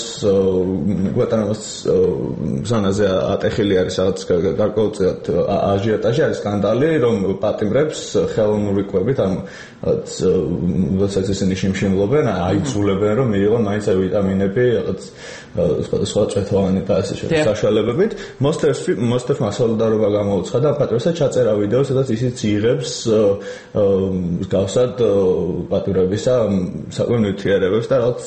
ზონაზე ატეხილი არის რაღაც გარკვეულწილად აჟიოტაჟი არის სკანდალი რომ პატიმრებს ხელოვნური კვებით ამ როდესაც ისინი შიმშიმლობენ აიძულებენ რომ მიიღონ მაინც ვიტამინები რაღაც სხვა წვეთოვანი და ასე შემდეგ საშუალებებით მოსტეფმა სოლიდარობა გამოუცხადა და პატიმრებსა ჩაწერა ვიდეო სადაც ისიც იღებს გავსად პატიმრებისა საკვე ნივთიერებებს და რაღაც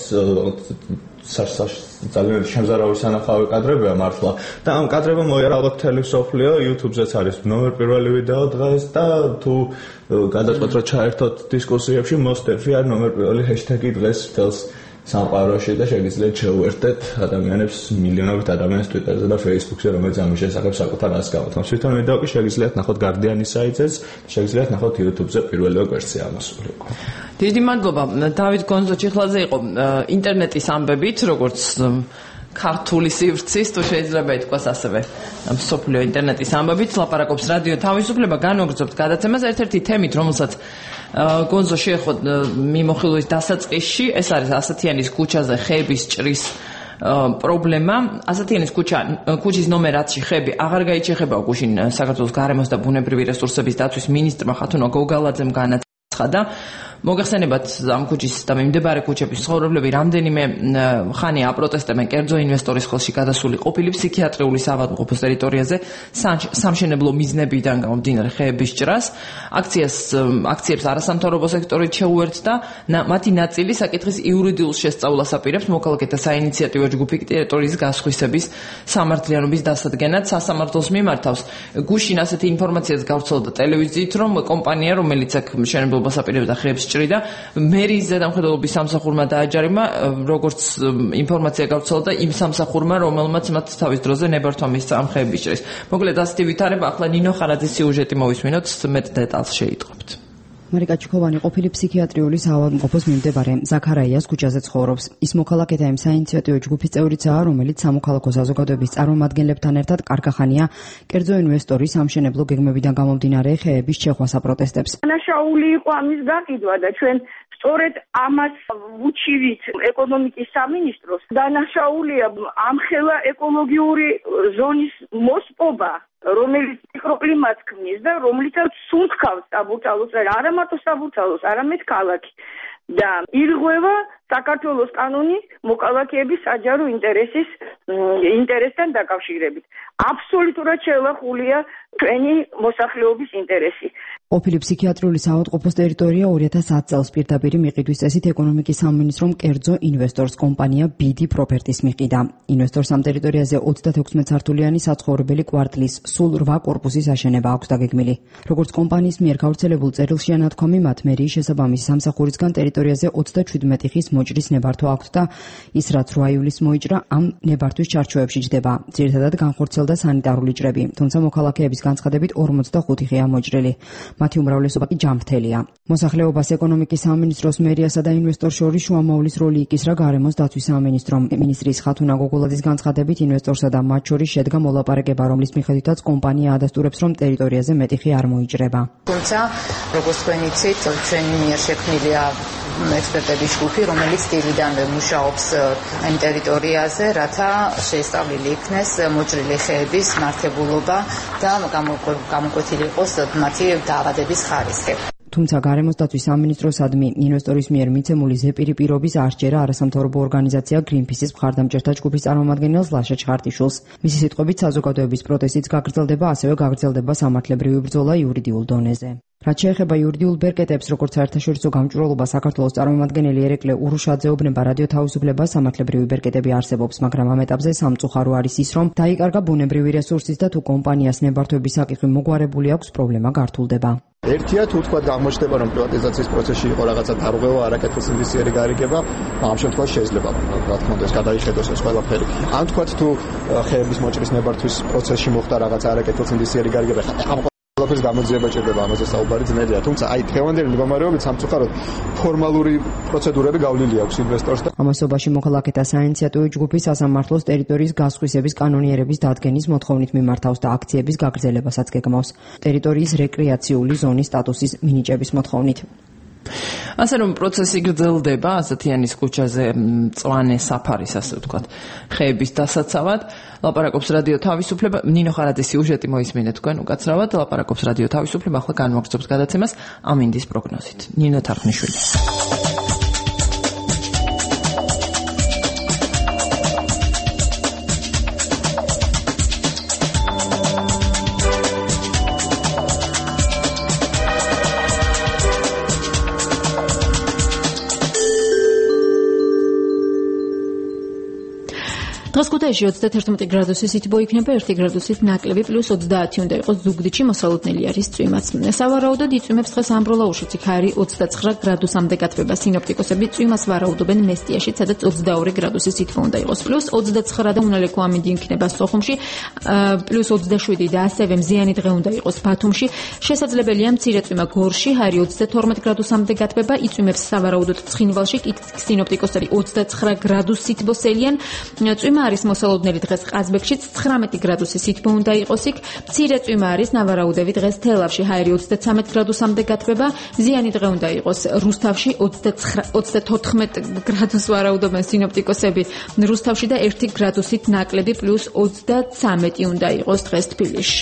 ძალიან შემზარავი სანახავი კადრებია მართლა და ამ კადრებმა მოიარა მთელი მსოფლიო YouTube-ზეც არის ნომერ პირველი ვიდეო დღეს და თუ გადაწყვეტ რომ ჩაერთოთ დისკუსიებში მოსტეფი არის ნომერ პირველი ჰეშტეგი დღეს თელს სამყაროში და შეგიძლიათ შეუერთდეთ ადამიანებს მილიონობით ადამიანს Twitter-ზე და Facebook-ზე რომელიც ამის შესახებ საკუთარ ას გამოთქვამს. თვითონ ვიდეო კი შეგიძლიათ ნახოთ Guardian-ის საიტზეც, შეგიძლიათ ნახოთ YouTube-ზე პირველი ვერსია ამასული. დიდი მადლობა. დავით გონზოჩიხლაძე იყო ინტერნეტის ამბებით, როგორც ქართული სივრცის თუ შეიძლება ითქვას ასევე მსოფლიო ინტერნეტის ამბებით ლაპარაკობს რადიო თავისუფლება განვაგრძობთ გადაცემას ერთ-ერთი თემით რომელსაც გონზო შეეხო მიმოხილვის დასაწყისში ეს არის ასათიანის ქუჩაზე ხეების ჭრის პრობლემა ასათიანის ქუჩის ნომერ 10-ში ხეები აღარ გაიჩეხება გუშინ საქართველოს გარემოს და ბუნებრივი რესურსების დაცვის მინისტრმა ხათუნა გოგალაძემ განაცხადა მოგეხსენებათ ამ ქუჩის და მიმდებარე ქუჩების ცხოვრებლები რამდენიმე ხანია აპროტესტებენ კერძო ინვესტორის ხელში გადასული ყოფილი ფსიქიატრიული საავადმყოფოს ტერიტორიაზე სამშენებლო მიზნებიდან გამომდინარე ხეების ჭრას აქციებს არასამთავრობო სექტორი შეუერთდა მათი ნაწილი საკითხის იურიდიულ შესწავლას აპირებს მოქალაქეთა საინიციატივო ჯგუფი ტერიტორიის გასხვისების სამართლიანობის დასადგენად სასამართლოს მიმართავს გუშინ ასეთი ინფორმაციაც გავრცელდა ტელევიზიით რომ კომპანია რომელიც აქ მშენებლობას აპირებდა ხეებს ჭრიდა მერის ზედამხედველობის სამსახურმა დააჯარიმა როგორც ინფორმაცია გავრცელდა იმ სამსახურმა რომელმაც მათ თავის დროზე ნებართვა მისცა ამ ხეების ჭრის მოკლედ ასეთი ვითარება ახლა ნინო ხარაძის სიუჟეტი მოვისმინოთ მეტ დეტალს შეიტყობთ მარიკა ჩიქოვანი ყოფილი ფსიქიატრიული საავადმყოფოს მიმდებარე ზაქარაიას ქუჩაზე ცხოვრობს. ის მოქალაქეთა იმ საინიციატივო ჯგუფის წევრიცაა, რომელიც სამოქალაქო საზოგადოების წარმომადგენლებთან ერთად კარგახანია კერძო ინვესტორის სამშენებლო გეგმებიდან გამომდინარე ხეების ჩეხვას აპროტესტებს. დანაშაული იყო ამის გაყიდვა და ჩვენ სწორედ ამას ვუჩივით ეკონომიკის სამინისტროს დანაშაულია ამხელა ეკოლოგიური ზონის მოსპობა რომელიც მიკროკლიმატს ქმნის და რომლითაც სუნთქავს საბურთალოს არა მარტო საბურთალოს არამედ ქალაქი და ირღვევა საქართველოს კანონი მოქალაქეების საჯარო ინტერესთან დაკავშირებით. აბსოლუტურად შეელახულია ჩვენი მოსახლეობის ინტერესი. ყოფილი ფსიქიატრიული საავადმყოფოს ტერიტორია 2010 წელს პირდაპირი მიყიდვის წესით ეკონომიკის სამინისტრომ კერძო ინვესტორს კომპანია BD Properties მიყიდა. ინვესტორს ამ ტერიტორიაზე 36 სართულიანი საცხოვრებელი კვარტლის სულ 8 კორპუსის აშენება აქვს დაგეგმილი. როგორც კომპანიის მიერ გავრცელებულ წერილში ანათქვამი, მათ მერიის შესაბამის სამსახურისგან ტერიტორიაზე 37 ხის მოჭრის ნებართვა აქვთ და ის რაც 8 ივლისს მოიჭრა, ამ ნებართვის ჩარჩოებში ჯდება. ძირითადად განხორციელდა სანიტარული ჭრები, თუმცა მოქალაქეების განცხადებით 45 ხეა მოჭრილი. მათი უმრავლესობა კი ჯანმრთელია. მოსახლეობას ეკონომიკის სამინისტროს მერიასა და ინვესტორს შორის შუამავლის როლი იკისრა გარემოს დაცვის სამინისტრომ. მინისტრის ხათუნა გოგოლაძის განცხადებით ინვესტორსა და მათ შორის შედგა მოლაპარაკება, რომლის მიხედვითაც კომპანია ადასტურებს, რომ ტერიტორიაზე მეტი ხე არ მოიჭრება. თუმცა, როგორც თქვენ იცით, ჩვენი მიერ შექმნილია ექსპერტების ჯგუფი, რომელიც დილიდანვე მუშაობს ამ ტერიტორიაზე, რათა შეესწავლილი იქნეს მოჭრილი ხეების მართებულობა და გამოკვეთილი იყოს მათი დაავადების ხარისხი. თუმცა გარემოს დაცვის სამინისტროსადმი ინვესტორის მიერ მიცემული ზეპირი პირობის არ სჯერა არასამთავრობო ორგანიზაცია Greenpeace-ის მხარდამჭერთა ჯგუფის წარმომადგენელს ლაშა ჩხარტიშვილს. მისი სიტყვებით საზოგადოების პროტესტიც გაგრძელდება, ასევე გაგრძელდება სამართლებრივი ბრძოლა იურიდიულ დონეზე. რაც შეეხება იურიდიულ ბერკეტებს, როგორც საერთაშორისო გამჭვირვალობა საქართველოს წარმომადგენელი ერეკლე ურუშაძე უბნება რადიო თავისუფლებას, სამართლებრივი ბერკეტები არსებობს, მაგრამ ამ ეტაპზე სამწუხარო არის ის, რომ დაიკარგა ბუნებრივი რესურსის და თუ კომპანიას ნებართვების საკითხი მოგვარებული აქვს, პრობლემა გართულდება. ერთია თუ თქვა გამოჩნდება, რომ პრივატიზაციის პროცესში იყო რაღაცა დარღვევა, არაკეთილ ინდივიდუალური გარიგება, ამ შემთხვევაში შეიძლება, რა თქმა უნდა, ეს გადაიხედოს ეს ყველაფერი. ან თქვა თუ ხეების მოჭრის ნებართვის პროცესში მოხდა რაღაცა არაკეთილ ინდივიდუალური გარიგება, ყველაფერს გამოძიება ჭირდება, ამაზე საუბარი ძნელია. თუმცა აი დღევანდელი მდგომარეობით სამწუხაროდ ფორმალური პროცედურები გავლილი აქვს ინვესტორს და ამასობაში მოქალაქეთა საინიციატივო ჯგუფი სასამართლოს ტერიტორიის გასხვისების კანონიერების დადგენის მოთხოვნით მიმართავს და აქციების გაგრძელებასაც გეგმავს ტერიტორიის რეკრეაციული ზონის სტატუსის მინიჭების მოთხოვნით. ასე რომ პროცესი გრძელდება ასათიანის ქუჩაზე მწვანე საფარის, ასე ვთქვათ, ხეების დასაცავად. ლაპარაკობს რადიო თავისუფლება. ნინო ხარაძის სიუჟეტი მოისმინეთ თქვენ უკაცრავად. ლაპარაკობს რადიო თავისუფლება, ახლა განვაგრძობს გადაცემას ამინდის პროგნოზით. ნინო თარხნიშვილი. დღეს ქუთაისში 31 გრადუსი სითბო იქნება, 1 გრადუსით ნაკლები +30 უნდა იყოს ზუგდიდში, მოსალოდნელი არის წვიმაც. სავარაუდოდ იწვიმებს დღეს ამბროლაურშიც, იქ არის 29 გრადუსამდე გათბება. სინოპტიკოსები წვიმას ვარაუდობენ მესტიაში, სადაც 22 გრადუსი სითბო უნდა იყოს. +29 და უნალექო ამინდი იქნება სოხუმში, +27 და ასევე მზიანი დღე უნდა იყოს ბათუმში. შესაძლებელია მცირე წვიმა გორში, არის 32 გრადუსამდე გათბება. იწვიმებს სავარაუდოდ ცხინვალში, სინოპტიკოსები 29 გრადუს სითბოს ელიან. წვიმა არის მოსალოდნელი დღეს ყაზბეგშიც 19 გრადუსი სითბო უნდა იყოს იქ. მცირე წვიმა არის ნავარაუდევი დღეს თელავში, ჰაერი 33 გრადუსამდე გათბება. მზიანი დღე უნდა იყოს რუსთავში 34 გრადუს ვარაუდობენ სინოპტიკოსები რუსთავში და 1 გრადუსით ნაკლები +33 უნდა იყოს დღეს თბილისში.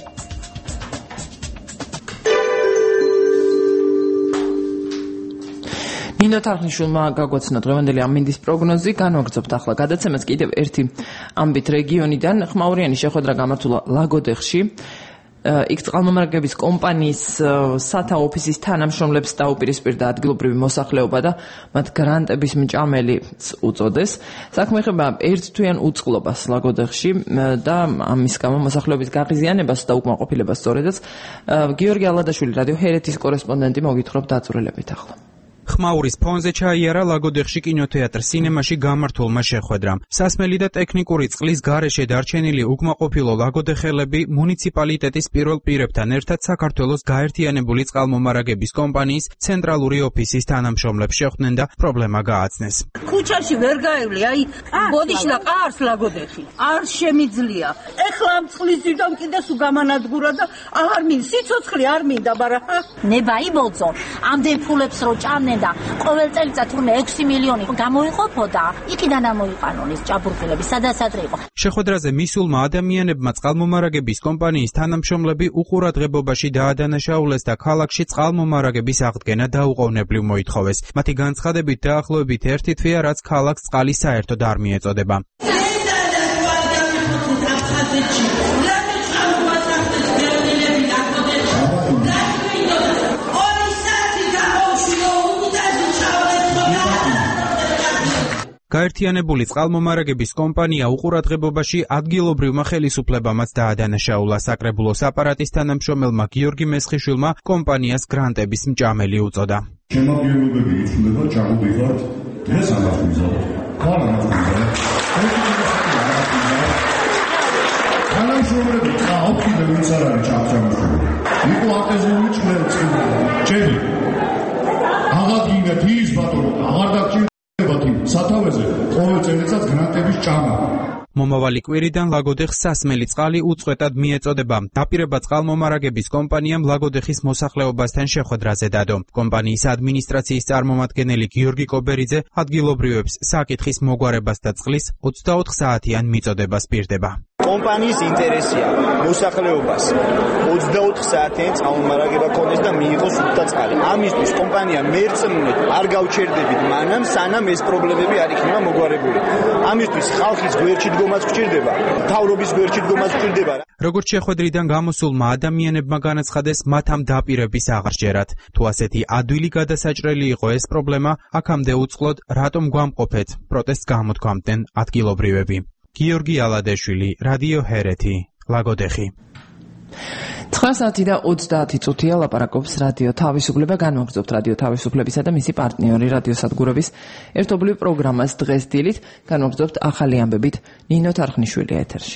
ნინო თარხნიშვილმა გაგვაცნო დღევანდელი ამინდის პროგნოზი. განვაგრძობთ ახლა გადაცემას კიდევ ერთი ამბით რეგიონიდან. ხმაურიანი შეხვედრა გამართულა ლაგოდეხში. იქ წყალმომარაგების კომპანიის სათა ოფისის თანამშრომლებს დაუპირისპირდა ადგილობრივი მოსახლეობა და მათ გრანტების მჭამელი უწოდეს. საქმე ეხება ერთთვიან უწყლობას ლაგოდეხში და ამის გამო მოსახლეობის გაღიზიანებას და უკმაყოფილებას სწორედაც გიორგი ალადაშვილი რადიო ჰერეთის კორესპონდენტი მოგითხრობ დაწვრილებით ახლა. ხმაურის ფონზე ჩაიარა ლაგოდეხში კინოთეატრ სინემაში გამართულმა შეხვედრამ. სასმელი და ტექნიკური წყლის გარეშე დარჩენილი უკმაყოფილო ლაგოდეხელები მუნიციპალიტეტის პირველ პირებთან ერთად საქართველოს გაერთიანებული წყალმომარაგების კომპანიის ცენტრალური ოფისის თანამშრომლებს შეხვდნენ და პრობლემა გააცნეს. ქუჩაში ვერ გაევლი, აი ბოდიში და ყარს ლაგოდეხი. არ შემიძლია. ეხლა ამ წყლის ძირდამ კიდე სულ გამანადგურა და აღარ მინდა სიცოცხლე არ მინდა, მაგრამ ნება იმოწო. ამდენ ფულებს რო ჭამდნენ და ყოველ წელიწად თურმე 6 მილიონი გამოიყოფოდა, იქიდან ამოიყვანონ ეს ჭაბურღილები, სადაც ადრე იყო. შეხვედრაზე მისულმა ადამიანებმა წყალმომარაგების კომპანიის თანამშრომლები უყურადღებობაში დაადანაშაულეს და ქალაქში წყალმომარაგების აღდგენა დაუყოვნებლივ მოითხოვეს. მათი განცხადებით დაახლოებით ერთი თვეა, რაც ქალაქს წყალი საერთოდ არ მიეწოდება. გაერთიანებული წყალმომარაგების კომპანია უყურადღებობაში ადგილობრივმა ხელისუფლებამაც დაადანაშაულა. საკრებულოს აპარატის თანამშრომელმა გიორგი მესხიშვილმა კომპანიას გრანტების მჭამელი უწოდა. შემადგენლობები იწვდება ჩამოდიხართ დღეს ამას ვიზავთ. ხარ ამას ვიზავთ. თანამშრომლები ყავთ კიდევ ვინც არ არის ჩამოშრომლები. იყო ატეზული ჩემი. აღადგინეთ ის ბატონო, აღარ დაგჭირდებათ სათავეზე ყოველ წელიწადს გრანტების ჭამა. მომავალი კვირიდან ლაგოდეხს სასმელი წყალი უწყვეტად მიეწოდება. დაპირება წყალმომარაგების კომპანიამ ლაგოდეხის მოსახლეობასთან შეხვედრაზე დადო. კომპანიის ადმინისტრაციის წარმომადგენელი გიორგი კობერიძე ადგილობრივებს საკითხის მოგვარებას და წყლის 24 საათიან მიწოდებას პირდება. კომპანიის ინტერესია მოსახლეობას 24 საათიან წყალმომარაგება ქონდეს და მიიღოს სუფთა წყალი. ამისთვის კომპანია მერწმუნედ არ გავჩერდებით მანამ, სანამ ეს პრობლემები არ იქნება მოგვარებული. ამისთვის ხალხის გვერდში დგომაც გვჭირდება, მთავრობის გვერდში დგომაც გვჭირდება. როგორც შეხვედრიდან გამოსულმა ადამიანებმა განაცხადეს, მათ ამ დაპირების აღარ ჯერათ. თუ ასეთი ადვილი გადასაჭრელი იყო ეს პრობლემა, აქამდე უწყლოდ რატომ გვამყოფეთ? პროტესტს გამოთქვამდნენ ადგილობრივები. გიორგი ალადეშვილი, რადიო ჰერეთი, ლაგოდეხი. 9 საათი და 30 წუთია ლაპარაკობს რადიო თავისუფლება. განვაგრძობთ რადიო თავისუფლებისა და მისი პარტნიორი რადიო სადგურების ერთობლივ პროგრამას დღეს დილით. განვაგრძობთ ახალი ამბებით. ნინო თარხნიშვილია ეთერში.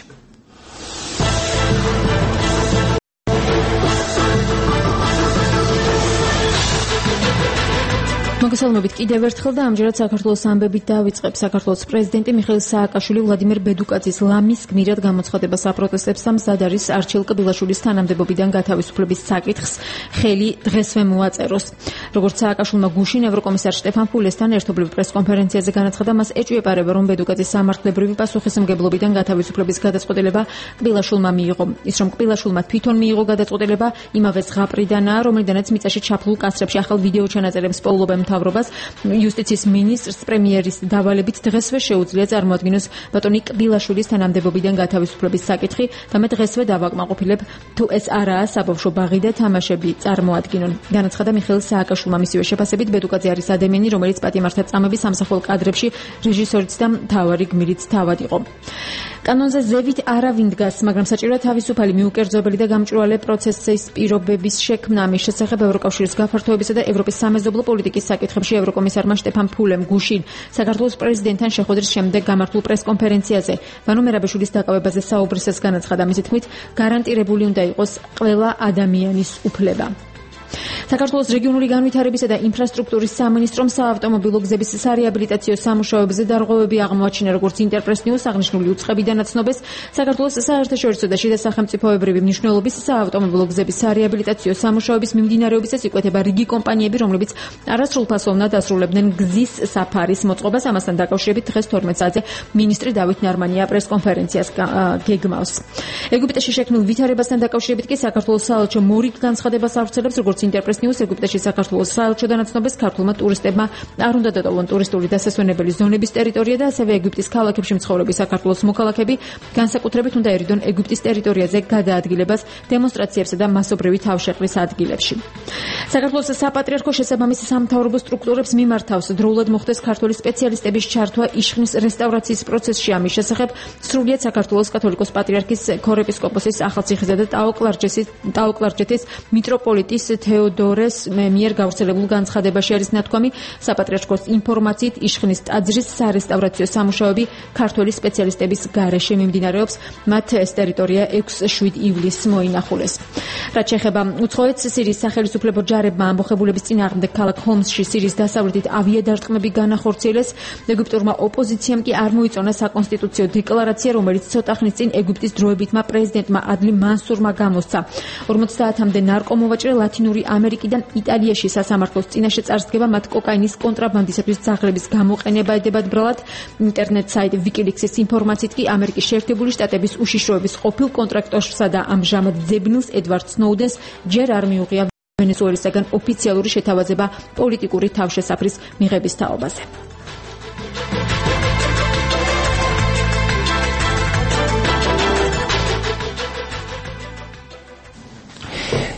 მოგესალმებით კიდევ ერთხელ და ამჯერად საქართველოს ამბებით დავიწყებ. საქართველოს პრეზიდენტი მიხეილ სააკაშვილი ვლადიმერ ბედუკაძის ლამის გმირად გამოცხადებას აპროტესტებს და მზად არის არჩილ კბილაშვილის თანამდებობიდან გათავისუფლების საკითხს ხელი დღესვე მოაწეროს. როგორც სააკაშვილმა გუშინ ევროკომისარ შტეფან ფულესთან ერთობლივ პრესკონფერენციაზე განაცხადა, მას ეჭვებარება, რომ ბედუკაძის სამართლებრივი პასუხისმგებლობიდან გათავისუფლების გადაწყვეტილება კბილაშვილმა მიიღო. ის რომ კბილაშვილმა თვითონ მიიღო გადაწყვეტილება იმავე ზღაპრიდანაა, რომელიდანაც მიწაში ჩაფლულ კასრებში ახალ ვიდეო ჩანაწერებს პოულობენ მთავრობას. იუსტიციის მინისტრს პრემიერის დავალებით დღესვე შეუძლია წარმოადგინოს ბატონი კბილაშვილის თანამდებობიდან გათავისუფლების საკითხი და მე დღესვე დავაკმაყოფილებ თუ ეს არაა საბავშვო ბაღი და თამაშები წარმოადგინონ. განაცხადა მიხეილ სააკაშვილმა. მისივე შეფასებით ბედუკაძე არის ადამიანი, რომელიც პატიმართა წამების სამსახურ კადრებში რეჟისორიც და მთავარი გმირიც თავად იყო. კანონზე ზევით არავინ დგას, მაგრამ საჭიროა თავისუფალი, მიუკერძოებელი და გამჭვირვალე პროცესის პირობების შექმნა. ამის შესახებ ევროკავშირის გაფართოებისა და ევროპის სამეზობლო პოლიტიკის საკითხებში ევროკომისარმა შტეფან ფულემ გუშინ საქართველოს პრეზიდენტთან შეხვედრის შემდეგ გამართულ პრესკონფერენციაზე ვანო მერაბაშვილის დაკავებაზე საუბრისას განაცხადა, მისი თქმით, გარანტირებული უნდა იყოს ყველა ადამიანის უფლება. საქართველოს რეგიონული განვითარებისა და ინფრასტრუქტურის სამინისტრომ საავტომობილო გზების სარეაბილიტაციო სამუშაოებზე დარღვევები აღმოაჩინა, როგორც ინტერპრეს-ნიუს აღნიშნული უწყებიდან აცნობეს. საქართველოს საერთაშორისო და შიდა სახელმწიფოებრივი მნიშვნელობის საავტომობილო გზების სარეაბილიტაციო სამუშაოების მიმდინარეობისას იკვეთება რიგი კომპანიები, რომლებიც არასრულფასოვნად ასრულებდნენ გზის საფარის მოწყობას. ამასთან დაკავშირებით დღეს 12 საათზე მინისტრი დავით ნარმანია პრესკონფერენციას გეგმავს. ეგვიპტეში შექმნილ ვითარებასთან დაკავშირებით კი საქართველოს საელჩო მორიგ განცხადებას ავრცელებს, როგორც ინტერპრეს-ნიუს ეგვიპტეში საქართველოს საელჩოდან აცნობის, ქართულმა ტურისტებმა არ უნდა დატოვონ ტურისტული დასასვენებელი ზონების ტერიტორია და ასევე ეგვიპტის ქალაქებში მცხოვრები საქართველოს მოქალაქეები განსაკუთრებით უნდა ერიდონ ეგვიპტის ტერიტორიაზე გადაადგილებას, დემონსტრაციებსა და მასობრივი თავშეყრის ადგილებში. საქართველოს საპატრიარქო შესაბამის სამთავრობო სტრუქტურებს მიმართავს დროულად მოხდეს ქართული სპეციალისტების ჩართვა იშხნის რესტავრაციის პროცესში. ამის შესახებ სრულიად საქართველოს კათოლიკოს პატრიარქის ქორეპისკოპოსის ახალციხისა და ტაო-კლარჯეთის მიტროპოლიტის თეოდორეს მიერ გავრცელებულ განცხადებაში არის ნათქვამი, საპატრიარქოს ინფორმაციით იშხნის ტაძრის სარესტავრაციო სამუშაოები ქართველი სპეციალისტების გარეშე მიმდინარეობს. მათ ეს ტერიტორია 6-7 ივლისს მოინახულეს. რაც შეეხება უცხოეთს, სირიის სახელმწიფო ჯარებმა ამბოხებულების წინააღმდეგ ქალაქ ჰომსში სირიის დასავლეთით ავიადარტყმები განახორციელეს. ეგვიპტურმა ოპოზიციამ კი არ მოიწონა საკონსტიტუციო დეკლარაცია, რომელიც ცოტა ხნის წინ ეგვიპტის დროებითმა პრეზიდენტმა ადლი მანსურმა გამოსცა. 50-მდე ნარკომოვაჭრე ლათინური ამერიკიდან იტალიაში სასამართლოს წინაშე წარსდგება მათ კოკაინის კონტრაბანდისათვის ძაღლების გამოყენება ედებათ ბრალად. ინტერნეტ საიტ ვიკილიქსის ინფორმაციით კი ამერიკის შეერთებული შტატების უშიშროების ყოფილ კონტრაქტორსა და ამჟამად ძებნილს ედვარდ სნოუდენს ჯერ არ მიუღია ვენესუელისაგან ოფიციალური შეთავაზება პოლიტიკური თავშესაფრის მიღების თაობაზე.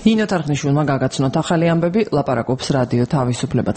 ნინო თარხნიშვილმა გაგაცნოთ ახალი ამბები, ლაპარაკობს რადიო თავისუფლება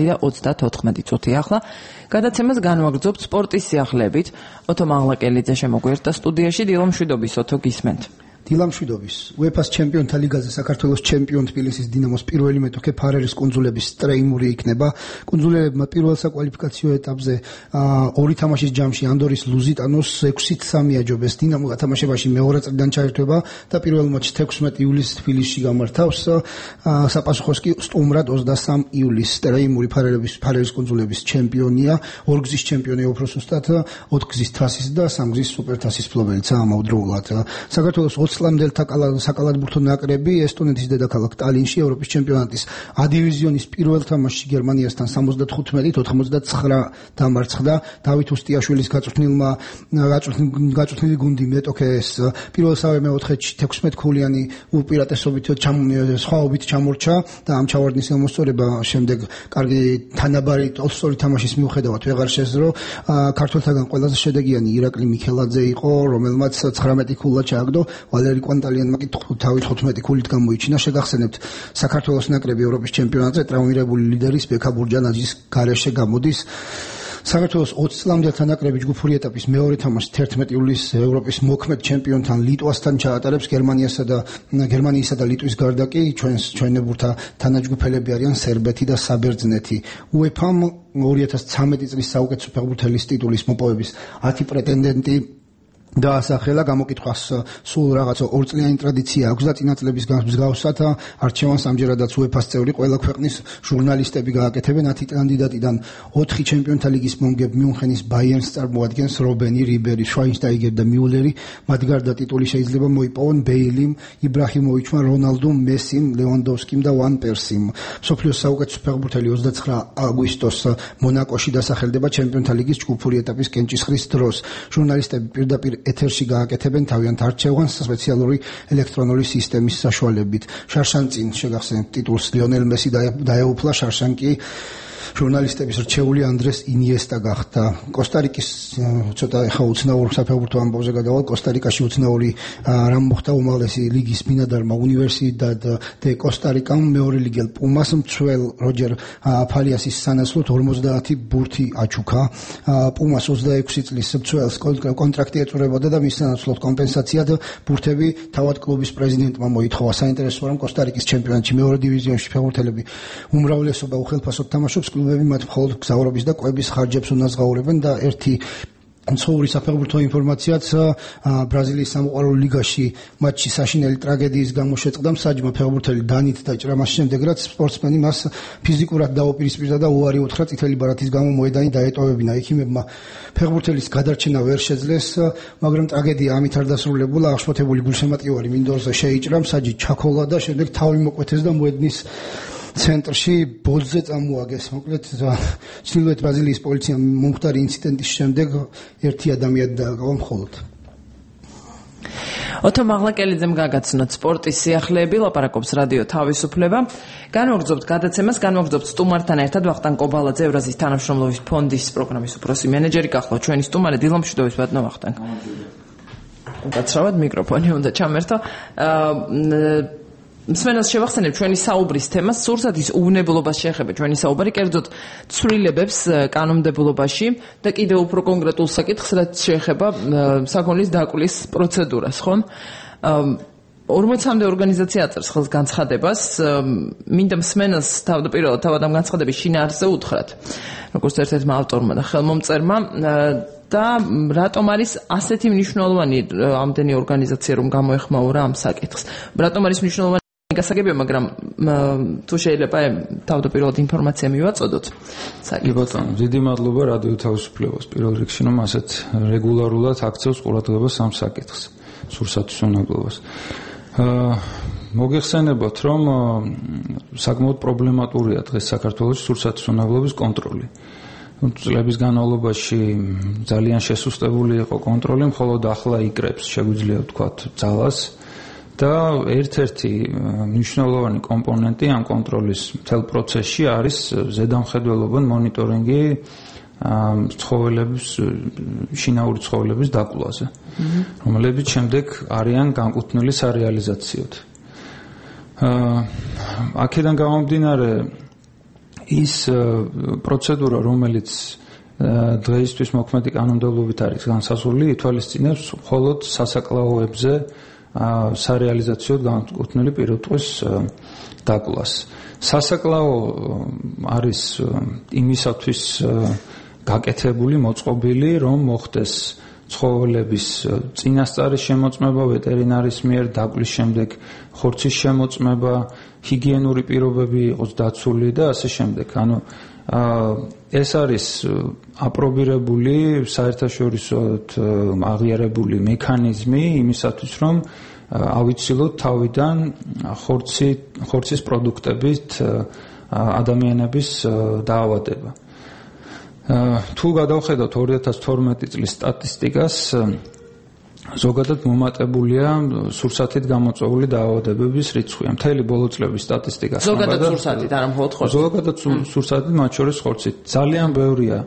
9:34 ახლა. გადაცემას განვაგრძობთ სპორტის სიახლეებით. ოთო მაღლაკელიძე შემოგვიერთდა სტუდიაში. დილა მშვიდობის, ოთო, გისმენთ. დილა მშვიდობის. UEFA-ს ჩემპიონთა ლიგაზე საქართველოს ჩემპიონ თბილისის დინამოს პირველი მეტოქე ფარერის კუნძულების ტრეიმური იქნება. კუნძულებმა პირველ საკვალიფიკაციო ეტაპზე ორი თამაშის ჯამში ანდორის ლუზიტანოს 6-3 აჯობეს. დინამო გათამაშებაში მეორე წრიდან ჩაერთვება და პირველ მატჩს 16 ივლისს თბილისში გამართავს. საპასუხოს კი სტუმრად 23 ივლისს ტრეიმური ფარერის კუნძულების ჩემპიონია, ორგზის ჩემპიონი უფრო სუსტად, 4 გზის თასის და 3 გზის სუპერთასის მფლობელიც ამავდროულად. საქართველოს ოცლამდელთა საკალათბურთო ნაკრები ესტონეთის დედაქალაქ ტალინში ევროპის ჩემპიონატის A-დივიზიონის პირველ თამაშში გერმანიასთან 75-99 დამარცხდა. დავით უსტიაშვილის გაწვრთნილი გუნდი მეტოქეს პირველსავე მეოთხედში 16 ქულიანი უპირატესობით სხვაობით ჩამორჩა და ამ ჩავარდნის ემოსწორება შემდეგ კარგი თანაბარი ტოლსტოი თამაშის მიუხედავად ვეღარ შესძრო. ქართველთაგან ყველაზე შედეგიანი ირაკლი მიქელაძე იყო, რომელმაც 19 ქულა ჩააგდო. ვალერი კვანტალიანმა კი 15 ქულით გამოიჩინა. შეგახსენებთ, საქართველოს ნაკრები ევროპის ჩემპიონატზე ტრავმირებული ლიდერის ბექა ბურჯანაძის გარეშე გამოდის. საქართველოს 20 წლამდელთა ნაკრები ჯგუფური ეტაპის მეორე თამაშს 11 ივლისს ევროპის მოქმედ ჩემპიონთან ლიტვასთან ჩაატარებს. გერმანიისა და ლიტვის გარდა კი ჩვენებურთა თანაჯგუფელები არიან სერბეთი და საბერძნეთი. UEFA-მ 2013 წლის საუკეთესო ფეხბურთელის ტიტულის მოპოვების 10 პრეტენდენტი დაასახელა. გამოკითხვას სულ რაღაცა 2 წლიანი ტრადიცია აქვს და წინა წლების მსგავსად არჩევანს ამჯერადაც UEFA-ს წევრი ყველა ქვეყნის ჟურნალისტები გააკეთებენ. 10 კანდიდატიდან 4 ჩემპიონთა ლიგის მომგებ მიუნხენის ბაიერნს წარმოადგენს რობენი, რიბერი, შვაინშტაიგერი და მიულერი. მათ გარდა ტიტული შეიძლება მოიპოვონ ბეილიმ, იბრაჰიმოვიჩმა, რონალდუმ, მესიმ, ლევანდოვსკიმ და ვან პერსიმ. მსოფლიოს საუკეთესო ფეხბურთელი 29 აგვისტოს მონაკოში დასახელდება ჩემპიონთა ლიგის ჯგუფური ეტაპის კენჭისყრის დროს. ჟურნალისტები პირდაპირ ეთერში გააკეთებენ თავიანთ არჩევანს სპეციალური ელექტრონული სისტემის საშუალებით. შარშან წინ შეგახსენებთ ტიტულს ლიონელ მესი დაეუფლა, შარშან კი ჟურნალისტების რჩეული ანდრეს ინიესტა გახდა. კოსტა-რიკის ცოტა ხა უცნაურ საფეხბურთო ამბავზე გადავალ. კოსტა-რიკაში უცნაური რამ მოხდა უმაღლესი ლიგის ბინადარმა უნივერსიდად დე კოსტა-რიკამ მეორე ლიგელ პუმას მცველ როჯერ ფალიასის სანაცვლოდ 50 ბურთი აჩუქა. პუმას 26 წლის მცველს კონტრაქტი ეწურებოდა და მის სანაცვლოდ კომპენსაციად ბურთები თავად კლუბის პრეზიდენტმა მოითხოვა. საინტერესოა, რომ კოსტა-რიკის ჩემპიონატში მეორე დივიზიონში ფეხბურთელები უმრავლესობა უხელფასოდ თამაშობს. კლუბები მათ მხოლოდ გზავრობის და კვების ხარჯებს უნაზღაურებენ და ერთი ცხოვრის საფეხბურთო ინფორმაციაც ბრაზილიის სამოყვარულო ლიგაში მატჩი საშინელი ტრაგედიის გამო შეწყდა. მსაჯმა ფეხბურთელი დანით დაჭრა მას შემდეგ, რაც სპორტსმენი მას ფიზიკურად დაუპირისპირდა და უარი უთხრა წითელი ბარათის გამო მოედანი დაეტოვებინა. ექიმებმა ფეხბურთელის გადარჩენა ვერ შეძლეს, მაგრამ ტრაგედია ამით არ დასრულებულა. აღშფოთებული გულშემატკივარი მინდორზე შეიჭრა, მსაჯი ჩაქოლა და შემდეგ თავი მოკვეთეს და მოედნის ცენტრში ბოძზე წამოაგეს. მოკლედ ჩრდილოეთ ბრაზილიის პოლიციამ მომხდარი ინციდენტის შემდეგ ერთი ადამიანი დააკავა მხოლოდ. ოთო მაღლაკელიძემ გაგაცნოთ სპორტის სიახლეები, ლაპარაკობს რადიო თავისუფლება. განვაგრძობთ გადაცემას, განვაგრძობთ სტუმართან ერთად ვახტანგ კობალაძე, ევრაზიის თანამშრომლობის ფონდის პროგრამის უფროსი მენეჯერი გახლავთ ჩვენი სტუმარი. დილა მშვიდობის, ბატონო ვახტანგ. გაცრავად მიკროფონი უნდა ჩამერთო. მსმენელს შევახსენებ ჩვენი საუბრის თემას, სურსათის უვნებლობას შეეხება ჩვენი საუბარი, კერძოდ ცვლილებებს კანონმდებლობაში და კიდევ უფრო კონკრეტულ საკითხს, რაც შეეხება საქონლის დაკვლის პროცედურას, ხო? 40-მდე ორგანიზაცია აწერს ხელს განცხადებას, მინდა მსმენელს თავდაპირველად თავად ამ განცხადების შინაარსზე უთხრათ, როგორც ერთ-ერთმა ავტორმა და ხელმომწერმა, და რატომ არის ასეთი მნიშვნელოვანი ამდენი ორგანიზაცია, რომ გამოეხმაურა ამ საკითხს? რატომ არის მნიშვნელოვანი გასაგებია, მაგრამ თუ შეიძლება თავდაპირველად ინფორმაცია მივაწოდოთ. ბატონო, დიდი მადლობა რადიო თავისუფლებას პირველ რიგში, რომ ასეთ რეგულარულად აქცევს ყურადღებას ამ საკითხს, სურსათის უნებლობას. მოგეხსენებათ, რომ საკმაოდ პრობლემატურია დღეს საქართველოში სურსათის უნებლობის კონტროლი. წლების განმავლობაში ძალიან შესუსტებული იყო კონტროლი, მხოლოდ ახლა იკრებს, შეგვიძლია ვთქვათ, ძალას და ერთ-ერთი მნიშვნელოვანი კომპონენტი ამ კონტროლის მთელ პროცესში არის ზედამხედველობა, მონიტორინგი ცხოველების, შინაური ცხოველების დაკვლაზე, რომლებიც შემდეგ არიან განკუთვნილი სარეალიზაციოდ. აქედან გამომდინარე ის პროცედურა, რომელიც დღეისთვის მოქმედი კანონმდებლობით არის განსაზღვრული, ითვალისწინებს მხოლოდ სასაკლაოებზე სარეალიზაციოდ განკუთვნილი პირუტყვის დაკვლას. სასაკლაო არის იმისათვის გაკეთებული, მოწყობილი, რომ მოხდეს ცხოველების წინასწარის შემოწმება ვეტერინარის მიერ, დაკვლის შემდეგ ხორცის შემოწმება, ჰიგიენური პირობები იყოს დაცული და ასე შემდეგ. ანუ ეს არის აპრობირებული, საერთაშორისოდ აღიარებული მექანიზმი იმისათვის, რომ ავიცილოთ თავიდან ხორცის პროდუქტებით ადამიანების დაავადება. თუ გადავხედოთ 2012 წლის სტატისტიკას, ზოგადად მომატებულია სურსათით გამოწვეული დაავადებების რიცხვი. მთელი ბოლო წლების სტატისტიკას ზოგადად სურსათით, არა მხოლოდ ხორცით. ზოგადად სურსათით, მათ შორის ხორცით. ძალიან ბევრია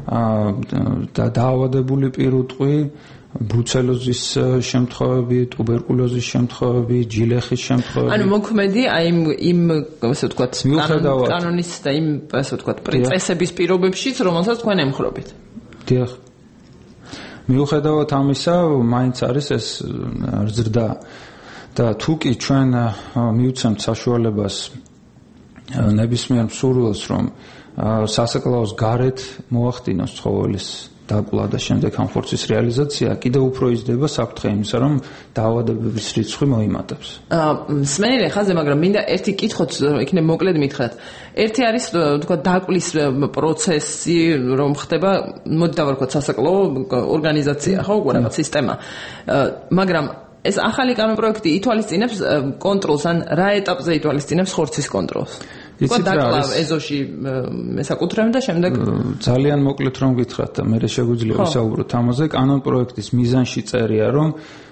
დაავადებული პირუტყვი, ბრუცელოზის შემთხვევები, ტუბერკულოზის შემთხვევები, ჯილეხის შემთხვევები. ანუ მოქმედი აი იმ ასე ვთქვათ, კანონის და იმ ასე ვთქვათ, პრინციპების პირობებშიც, რომელსაც თქვენ ემხრობით. დიახ. მიუხედავად ამისა, მაინც არის ეს ზრდა და თუ კი ჩვენ მივცემთ საშუალებას ნებისმიერ მსურველს, რომ სასაკლაოს გარეთ მოახდინოს ცხოველის დაკვლა და შემდეგ ამ ხორცის რეალიზაცია, კიდევ უფრო იზრდება საფრთხე იმისა, რომ დაავადებების რიცხვი მოიმატებს. მსმენელი ხაზზე, მაგრამ მინდა ერთი კითხოთ, იქნებ მოკლედ მითხრათ. ერთი არის თქვა დაკვლის პროცესი, რომ ხდება, მოდი დავარქვათ სასაკლაო ორგანიზაცია, ხო, რაღაც სისტემა. მაგრამ ეს ახალი კანონპროექტი ითვალისწინებს კონტროლს, ან რა ეტაპზე ითვალისწინებს ხორცის კონტროლს? იცით რა არის ეზოში მესაკუთრემ და შემდეგ ძალიან მოკლედ რომ გითხრათ და მე შეგვიძლია ვისაუბროთ ამაზე. კანონპროექტის მიზანში წერია, რომ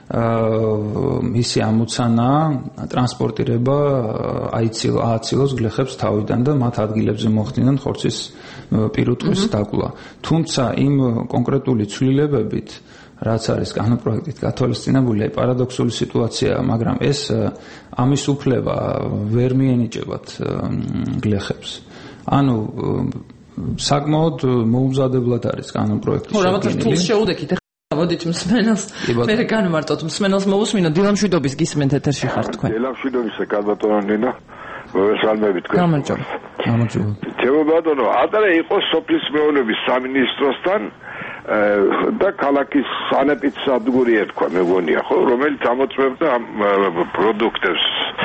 მისი ამოცანა ტრანსპორტირება ააცილოს გლეხებს თავიდან და მათ ადგილებზე მოხდინონ ხორცის პირუტყვის დაკვლა. თუმცა იმ კონკრეტული ცვლილებებით რაც არის კანონპროექტით გათვალისწინებული, პარადოქსული სიტუაციაა, მაგრამ ეს ამის უფლება ვერ მიენიჭებათ გლეხებს. ანუ საკმაოდ მოუმზადებლად არის კანონპროექტი შედგენილი. ხო, რაღაც რთულს შეუდექით. მოდით მსმენელს. მე განმარტოთ მსმენელს მოვუსმინოთ. დილამშვიდობის გისმენთ ეთერში ხართ თქვენ. დილამშვიდობისა კალბატონო ნინა. მოგესალმებით თქვენ. გამარჯობა. ჩემო ბატონო, ადრე იყო სოფლის მეურნეობის სამინისტროსთან და ქალაქის სანეპიდსადგური ერქვა, მეგონია, ხო, რომელიც ამოწმებდა ამ პროდუქტებს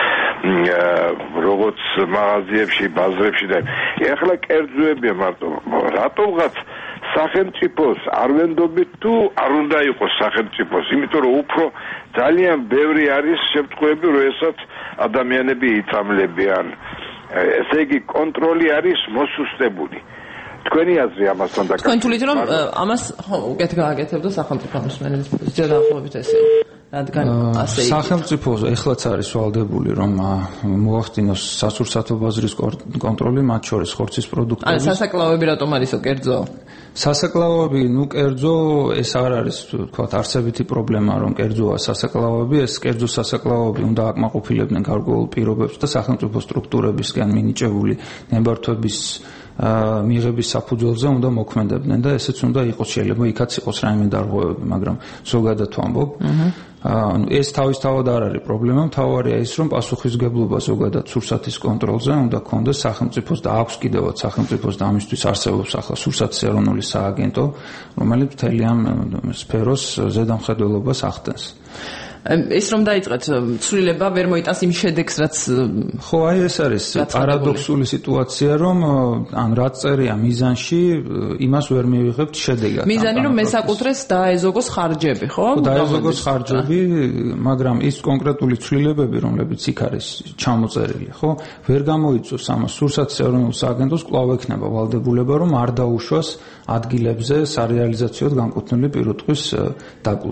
როგორც მაღაზიებში, ბაზრებში და ეხლა კერძოებია მარტო. რატომღაც სახელმწიფოს არ ვენდობით თუ არ უნდა იყოს სახელმწიფოს, იმიტომ რომ უფრო ძალიან ბევრი არის შემთხვევები, როდესაც ადამიანები იწამლებიან. ესე იგი კონტროლი არის მოსუსტებული. თქვენი აზრი ამასთან დაკავშირებით. თქვენ თulit რომ ამას უკეთ გააკეთებდა სახელმწიფო მსმენელის პოზიცია დაახლოებით ესეა. რადგან ასე იგი სახელმწიფო ეხლაც არის ვალდებული რომ მოახდინოს სასურსათო ბაზრის კონტროლი, მათ შორის ხორცის პროდუქტების. ანუ სასაკლაოები რატომ არისო კერძო? სასაკლაოები, კერძო ეს არ არის, თქვათ, არსებითი პრობლემა, რომ კერძოა სასაკლაოები, ეს კერძო სასაკლაოები უნდა აკმაყოფილებდნენ გარკვეულ პირობებს და სახელმწიფო სტრუქტურებისგან მინიჭებული ნებართვების მიღების საფუძველზე უნდა მოქმედებდნენ და ესეც უნდა იყოს, შეიძლება იქაც იყოს რაიმე დარღვევები, მაგრამ ზოგადად ვამბობ. ანუ ეს თავისთავად არ არის პრობლემა, მთავარია ის, რომ პასუხისმგებლობა ზოგადად სურსათის კონტროლზე უნდა ქონდეს სახელმწიფოს და აქვს კიდევაც სახელმწიფოს და ამისთვის არსებობს ახლა სურსათის ეროვნული სააგენტო, რომელიც მთელი ამ სფეროს ზედამხედველობას ახდენს. ეს რომ დაიწყეთ ცვლილება ვერ მოიტანს იმ შედეგს, რაც ხო, აი ეს არის პარადოქსული სიტუაცია, რომ ან რაც წერია მიზანში, იმას ვერ მივიღებთ შედეგად. მიზანი რომ მესაკუთრეს დაეზოგოს ხარჯები, ხო? დაეზოგოს ხარჯები, მაგრამ ის კონკრეტული ცვლილებები, რომლებიც იქ არის ჩამოწერილი, ხო? ვერ გამოიწვევს ამას სურსათის ეროვნულ სააგენტოს, კვლავ ექნება ვალდებულება, რომ არ დაუშვას ადგილებზე სარეალიზაციოდ განკუთვნილი პირუტყვის დაკვლა.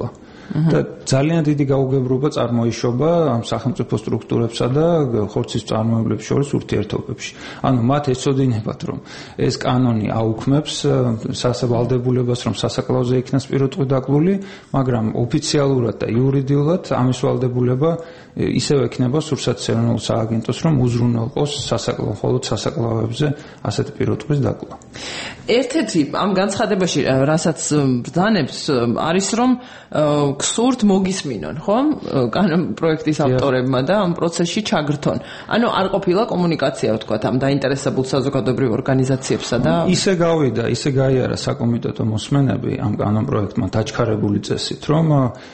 და ძალიან დიდი გაუგებრობა წარმოიშობა ამ სახელმწიფო სტრუქტურებსა და ხორცის წარმოებლებს შორის ურთიერთობებში. ანუ მათ ეცოდინებათ, რომ ეს კანონი აუქმებს სასავალდებულებას, რომ სასაკლაუზე იქნას პირუტყვი დაკლული, მაგრამ ოფიციალურად და იურიდიულად ამის ვალდებულება ისევ ექნება სურსათის ეროვნულ სააგენტოს, რომ უზრუნველყოს სასაკლაო, მხოლოდ სასაკლაოებზე ასეთი პირუტყვის დაკლა. ერთ-ერთი ამ განცხადებაში, რასაც ბრძანებს, არის რომ გსურთ მოგისმინონ, ხო? კანონ პროექტის ავტორებმა და ამ პროცესში ჩაგრთონ. ანუ არ ყოფილა კომუნიკაცია, ვთქვათ, ამ დაინტერესებულ საზოგადოებრივ ორგანიზაციებსა და ისე გავიდა, ისე გაიარა საკომიტეტო მოსმენები ამ კანონ პროექტმა დაჩქარებული წესით, რომ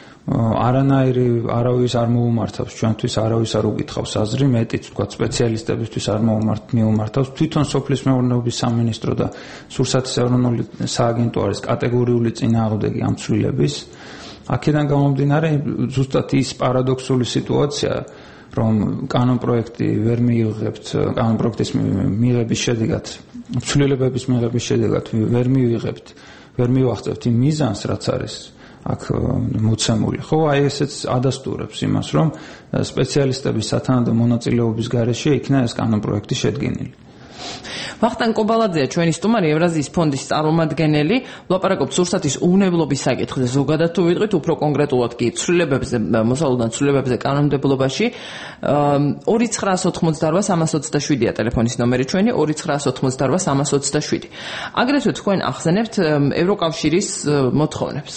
არავის არ მოუმართავს ჩვენთვის, არავის არ უკითხავს აზრი, მეტიც ვთქვათ, სპეციალისტებისთვის არ მიუმართავს. თვითონ სოფლის მეურნეობის სამინისტრო და სურსათის ეროვნული სააგენტო არის კატეგორიული წინააღმდეგი ამ ცვლილების. აქედან გამომდინარე, ზუსტად ის პარადოქსული სიტუაცია, რომ კანონ პროექტი ვერ მიიღებთ, კანონ პროექტის მიღების შედეგად, ცვლილებების მიღების შედეგად ვერ მივახცევთ იმ მიზანს, რაც არის აქ მოცემული. ხო, აი ესეც ადასტურებს იმას, რომ სპეციალისტების სათანადო მონაწილეობის გარეშე იქნა ეს კანონ პროექტი შედგენილი. ვახტანგ კობალაძეა ჩვენი სტუმარი, ევრაზიის ფონდის წარმომადგენელი. ვლაპარაკობთ სურსათის უვნებლობის საკითხზე, ზოგადად თუ ვიტყვით, უფრო კონკრეტულად კი ცვლილებებზე, მოსალოდან ცვლილებებზე კანონმდებლობაში. 2988-327-ია ტელეფონის ნომერი ჩვენი, 2988-327. აგრეთვე თქვენ ახსენებთ ევროკავშირის მოთხოვნებს.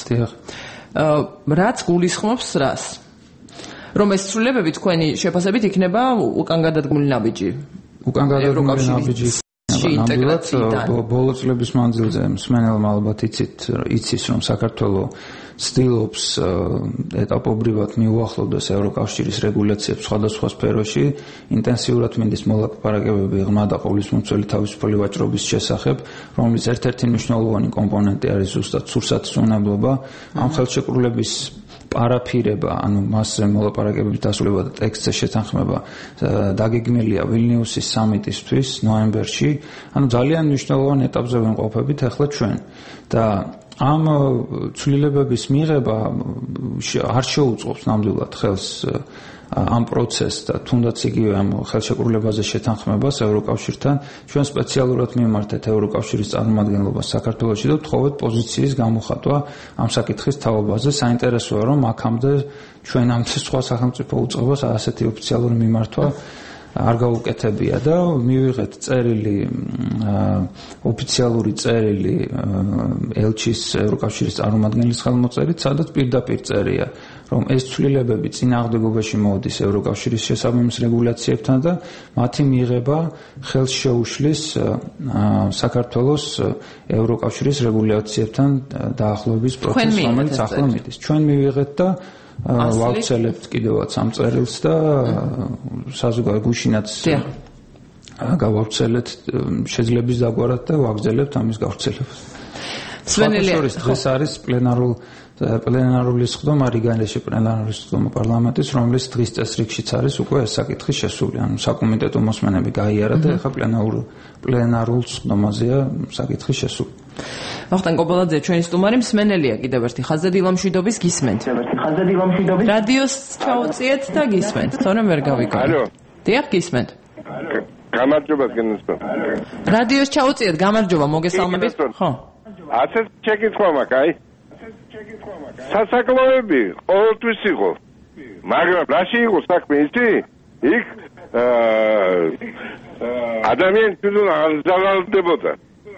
რაც გულისხმობს რას? რომ ეს ცვლილებები თქვენი შეფასებით იქნება უკან გადადგმული ნაბიჯი. უკან გადადგმული ნაბიჯი ნამდვილად ბოლო წლების მანძილზე მსმენელმა ალბათ იცის, რომ საქართველო ცდილობს ეტაპობრივად მიუახლოვდეს ევროკავშირის რეგულაციებს სხვადასხვა სფეროში, ინტენსიურად მინდის მოლაპარაკებები ღრმა და ყოვლისმომცველი თავისუფალი ვაჭრობის შესახებ, რომლის ერთ-ერთი მნიშვნელოვანი კომპონენტი არის ზუსტად სურსათის უნებლობა. ამ ხელშეკრულების პარაფირება, ანუ მასზე მოლაპარაკებების დასრულება და ტექსტზე შეთანხმება დაგეგმილია ვილნიუსის სამიტისთვის ნოემბერში. ანუ ძალიან მნიშვნელოვან ეტაპზე ვიმყოფებით ახლა ჩვენ და ამ ცვლილებების მიღება არ შეუწყობს ნამდვილად ხელს ამ პროცესს და თუნდაც იგივე ამ ხელშეკრულებაზე შეთანხმებას ევროკავშირთან. ჩვენ სპეციალურად მიმართეთ ევროკავშირის წარმომადგენლობას საქართველოში და ვთხოვეთ პოზიციის გამოხატვა ამ საკითხის თაობაზე. საინტერესოა, რომ აქამდე ჩვენამდე სხვა სახელმწიფო უწყებას ასეთი ოფიციალური მიმართვა არ გაუკეთებია და მივიღეთ წერილი, ოფიციალური წერილი ელჩის ევროკავშირის წარმომადგენლის ხელმოწერით, სადაც პირდაპირ წერია, რომ ეს ცვლილებები წინააღმდეგობაში მოდის ევროკავშირის შესაბამის რეგულაციებთან და მათი მიღება ხელს შეუშლის საქართველოს ევროკავშირის რეგულაციებთან დაახლოების პროცესს, რომელიც ახლა მიდის. ჩვენ მივიღეთ და ვავრცელებთ კიდევაც ამ წერილს და საზოგადო გუშინაც გავავრცელეთ შეძლების დაგვარად და ვაგრძელებთ ამის გავრცელებას. სვენელია დღეს არის პლენარული სხდომა რიგანში პლენარული სხდომა პარლამენტის, რომლის დღის წესრიგშიც არის უკვე ეს საკითხი შესული. ანუ საკომიტეტო მოსმენები გაიარა და ახლა პლენარულ სხდომაზეა საკითხი შესული. ვახტანგ კობალაძე ჩვენი სტუმარი, მსმენელია კიდევ ერთი ხაზადილა მშვიდობის გისმენთ. რადიოს ჩაუწიეთ და გისმენთ, თორემ ვერ გავიგონთ. ალო. დიახ, გისმენთ. გამარჯობა გენესწორ. რადიოს ჩაუწიეთ, გამარჯობა, მოგესალმებით. ხო. ასეთ შეკითხვა მაქვს, აი. სასაკლაოები ყოველთვის იყო. მაგრამ რაში იყო საქმე ისი? იქ ადამიანი თვითონ აღზარალდებოდა.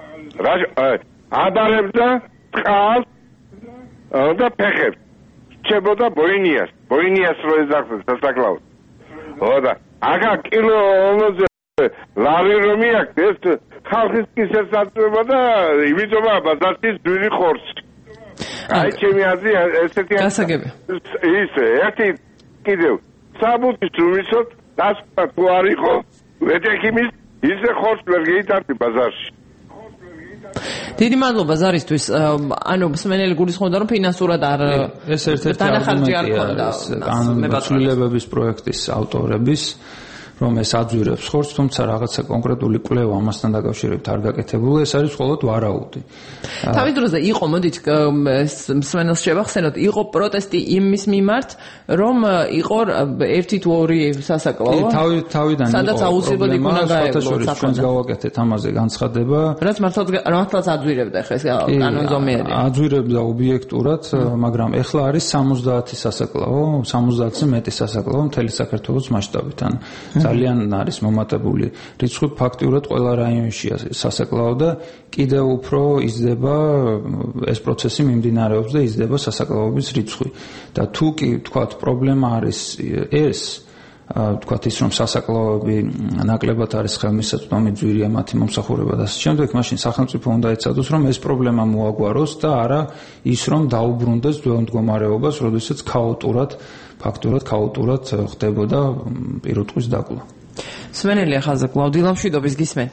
ადარებდა წყალს და ფეხებს. რჩებოდა ბოინიას რო ეძახდა სასაკლაოს. ოდა აგა კილოზე ლარი რომ მიაქდეს ხალხის კისერს აწვება და იმიტომ ბაზარში ძვირი ხორცი. აი ჩემი აზრი ესეთი გასაგები. ის ერთი კიდევ საბუთის უმისოთ დასკვა თუ არ იყო ვეთექიმის ისე ხორცს ვერ გეიტარდი ბაზარში. დიდი მადლობა ზარისთვის. ანუ მსმენელი გულისხმობდა, რომ ფინანსურად არ ეს ერთ-ერთი არგუმენტია კანონმდებლობის პროექტის ავტორების, რომ ეს აძვირებს ხორცს, თუმცა რაღაცა კონკრეტული კვლევა ამასთან დაკავშირებით არ გაკეთებული, ეს არის მხოლოდ ვარაუდი. თავის დროზე იყო, მოდით მსმენელს შევახსენოთ, იყო პროტესტი იმის მიმართ, რომ იყო 1-2 სასაკლაო. თავიდან იყო. სადაც აუცილებლად იქნა გაეძლო. ჩვენს გავაკეთეთ ამაზე განცხადება. რაც მართლაც აძვირებდა ხა ეს კანონზომიერი. აძვირებდა ობიექტურად, მაგრამ ეხლა არის 70 სასაკლაო, 70-ზე მეტი სასაკლაო მთელი საქართველოს მასშტაბით. ან ძალიან არის მომატებული რიცხვი, ფაქტიურად ყველა რაიონშია სასაკლაო და კიდევ უფრო იზრდება ეს პროცესი მიმდინარეობს და იზრდება სასაკლაოების რიცხვი. და თუ კი თქვათ პრობლემა არის ეს თქვათ ის რომ სასაკლაოები ნაკლებად არის ხელმისაწვდომი ძვირია მათი მომსახურება და ასე შემდეგ, მაშინ სახელმწიფო უნდა ეცადოს რომ ეს პრობლემა მოაგვაროს და არა ის რომ დაუბრუნდეს ძველ მდგომარეობას, როდესაც ფაქტურად ქაოტურად ხდებოდა პირუტყვის დაკლა. სვენელი ახალზე დილამშვიდობის გისმენთ.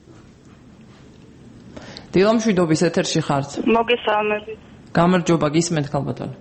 დილამშვიდობის ეთერში ხართ. მოგესალმებით. გამარჯობა, გისმენთ ქალბატონო.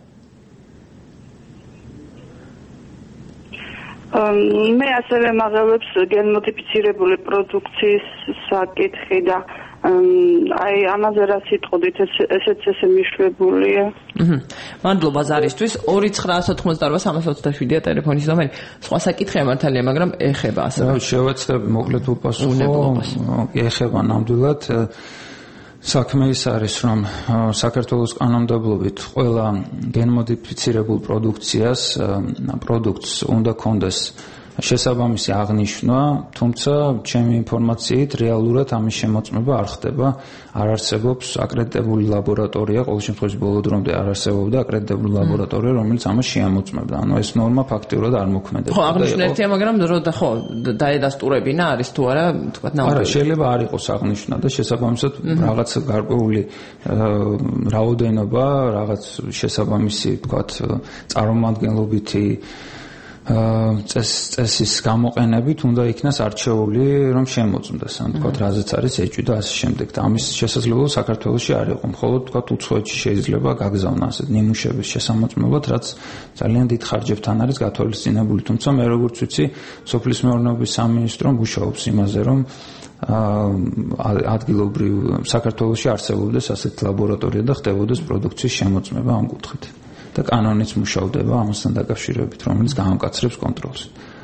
მე ასევე მაღლობს გენმოდიფიცირებული პროდუქციის საკითხი და აი ამაზე რა სიტყოდით ესეც ესე მიშვებულია. მადლობა ზარისთვის. 2998327-ია ტელეფონის ნომერი. სხვა საკითხია მართალია, მაგრამ ეხება ასე. შევეცდებ მოკლედ უპასუხო. ეხება ნამდვილად საქმე ის არის, რომ საქართველოს კანონმდებლობით ყველა გენმოდიფიცირებულ პროდუქტს უნდა კონდეს შესაბამისი აღნიშვნა, თუმცა ჩემი ინფორმაციით რეალურად ამის შემოწმება არ ხდება. არ არსებობს აკრედიტებული ლაბორატორია, ყოველ შემთხვევაში ბოლო დრომდე არ არსებობდა აკრედიტებული ლაბორატორია, რომელიც ამას შეამოწმებდა. ანუ ეს ნორმა ფაქტიურად არ მოქმედებდა. ხო, აღნიშნა ერთია, მაგრამ დაედასტურებინა არის თუ არა, თქვათ ნამდვილად. არა, შეიძლება არ იყოს აღნიშვნა და შესაბამისად რაღაც გარკვეული რაოდენობა, რაღაც შესაბამისი, თქვათ, წარმომადგენლობითი წესის გამოყენებით უნდა იქნას არჩეული, რომ შემოწმდეს, ან თქვათ, რაზეც არის ეჭვი და ასე შემდეგ. და ამის შესაძლებლობა საქართველოში არ იყო. მხოლოდ თქვათ უცხოეთში შეიძლება გაგზავნა ასეთ ნიმუშების შესამოწმებლად, რაც ძალიან დიდ ხარჯებთან არის გათვალისწინებული. თუმცა მე როგორც ვიცი, სოფლის მეურნეობის სამინისტრო მუშაობს იმაზე, რომ ადგილობრივ საქართველოში არსებობდეს ასეთი ლაბორატორია და ხდებოდეს პროდუქციის შემოწმება ამ კუთხით. და კანონიც მუშავდება ამასთან დაკავშირებით, რომელიც გაამკაცრებს კონტროლს.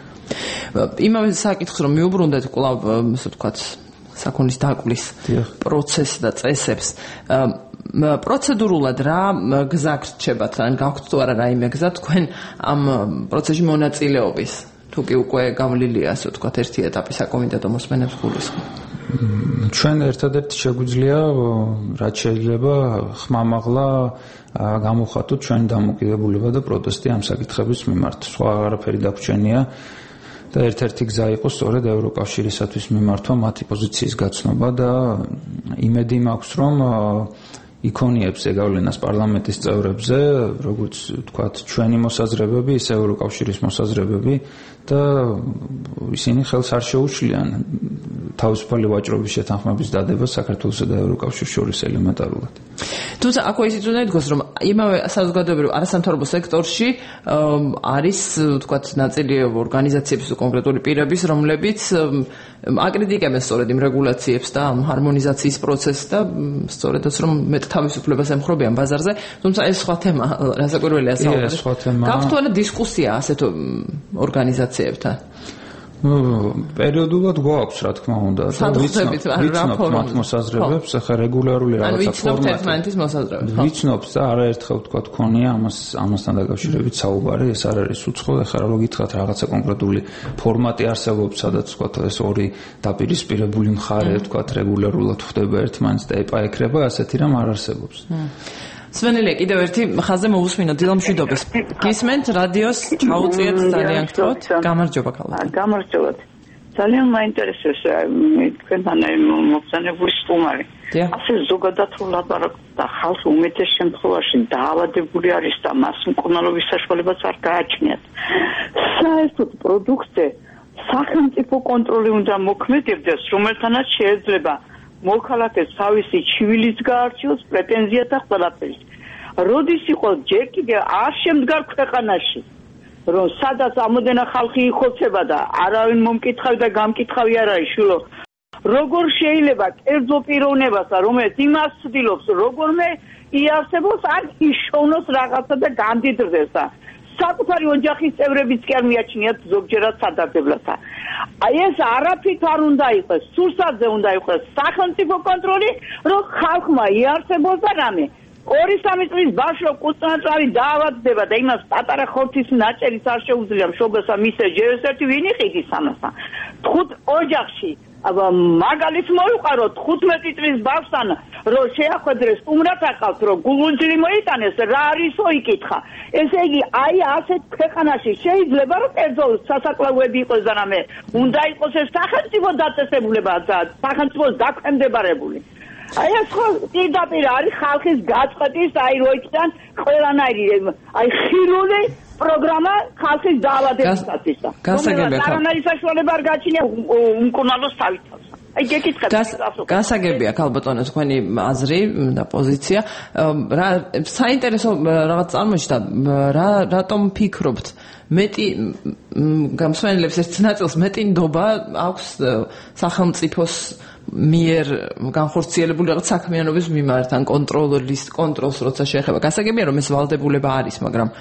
იმავე საკითხს რომ მიუბრუნდეთ კვლავ, ასე ვთქვათ, საქონლის დაკვლის პროცესს და წესებს, პროცედურულად რა გზა გრჩებათ, ან გაქვთ თუ არა რაიმე გზა თქვენ ამ პროცესში მონაწილეობის? თუ კი უკვე გავლილია, ასე ვთქვათ, ერთი ეტაპი საკომიტეტო მოსმენებს გულისხმობ. ჩვენ ერთადერთი შეგვიძლია, რაც შეიძლება ხმამაღლა გამოვხატოთ ჩვენი დამოკიდებულება და პროტესტი ამ საკითხების მიმართ. სხვა არაფერი დაგვრჩენია და ერთ-ერთი გზა იყო სწორედ ევროკავშირისათვის მიმართვა მათი პოზიციის გაცნობა და იმედი მაქვს, რომ იქონიებს ეგავლენას პარლამენტის წევრებზე, როგორც თქვათ, ჩვენი მოსაზრებები, ისე ევროკავშირის მოსაზრებები და ისინი ხელს არ შეუშლიან თავისუფალი ვაჭრობის შეთანხმების დადებას საქართველოსა და ევროკავშირის შორის ელემენტარულად. თუმცა აქვე ისიც უნდა ითქვას, რომ იმავე საზოგადოებრივ არასამთავრობო სექტორში არის, თქვათ, ნაწილი ორგანიზაციების კონკრეტული პირების, რომლებიც აკრიტიკებენ სწორედ იმ რეგულაციებს და ჰარმონიზაციის პროცესს და სწორედაც რომ მეტ თავისუფლებას ემხრობიან ბაზარზე, თუმცა ეს სხვა თემა, რასაკვირველია საუბარი. ეს სხვა თემა. გაქვთ თუ არა დისკუსია ასეთ ორგანიზაციებთან? პერიოდულად გვაქვს, რა თქმა უნდა, და ვიცნობთ მათ მოსაზრებებს, ახლა რეგულარული რაღაცა ფორმატი. ვიცნობთ და არაერთხელ თქვა გქონია ამასთან დაკავშირებით საუბარი, ეს არ არის უცხო, ახლა რო გითხრათ რაღაცა კონკრეტული ფორმატი არსებობს, სადაც თქვა ეს ორი დაპირისპირებული მხარე თქვა რეგულარულად ხდება ერთმანეთს და ეპაექრება, ასეთი რამ არ არსებობს. სვენელია, კიდევ ერთი ხაზზე მოვუსმინოთ დილამშვიდობის. გისმენთ რადიოს ჩაუწიეთ ძალიან გთხოვთ. გამარჯობა ქალბატონო. გამარჯობა. ძალიან მაინტერესებს თქვენთან მოგზაურობის სტუმარი. ასე ზოგადად ლაპარაკობ და ხალხი უმეტეს შემთხვევაში დაავადებული არის და მას მკურნალობის საშუალებაც არ გააჩნიათ. საერთოდ პროდუქტზე სახელმწიფო კონტროლი უნდა მოქმედებდეს, რომელთანაც შეიძლება მოქალაქეს თავისი ჩივილიც გაარჩიოს, პრეტენზია და ყველაფერი. როდის იყო ჯერ კიდევ არ შემდგარ ქვეყანაში რომ სადაც ამოდენა ხალხი იხოცება და არავინ მომკითხავი და გამკითხავი არ არის შულო როგორ შეიძლება კერძო პიროვნებასა რომელიც იმას ცდილობს როგორმე იარსებოს არ იშოვნოს რაღაცა და გამდიდრდეს და საკუთარი ოჯახის წევრებიც კი არ მიაჩნიათ ზოგჯერად სადარდებლათა აი ეს არაფრით არ უნდა იყოს სურსათზე უნდა იყოს სახელმწიფო კონტროლი რომ ხალხმა იარსებოს და რამე 2-3 წლის ბავშვო კუწნაჭარი დაავადდება და იმას პატარა ხორცის ნაჭერიც არ შეუძლია მშობელსა მისე ჯერ-ერთი ვინ იყიდის ამასთან 5 ოჯახში აბა მაგალით მოიყარო 15 წლის ბავშვთან რომ შეახვედრეს სტუმრად აკავთ რომ გულუნჯილი მოიტანეს რა არისო იკითხა ესე იგი აი ასეთ ქვეყანაში შეიძლება რომ კერძო სასაკლაოები იყოს და რამე უნდა იყოს ეს სახელმწიფო დაწესებულება და სახელმწიფოს დაქვემდებარებული აი ეს ხო პირდაპირ არის ხალხის გაწყვეტის აი როიქიდან ყველანაირი აი ხილული პროგრამა ხალხის დაავადებისათვის და არანაირი საშუალება არ გააჩნია უმკურნალოს თავისთავად აი გეკითხეთ გასაგებია ქალბატონო თქვენი აზრი და პოზიცია რა საინტერესო რაღაც წარმოჩნდა რატომ ფიქრობთ მეტი გამსვენელებს ერთ ნაწილს მეტი ნდობა აქვს სახელმწიფოს მიერ განხორციელებული რაღაც საქმიანობის მიმართ ან კონტროლს როცა შეეხება გასაგებია რომ ეს ვალდებულება არის მაგრამ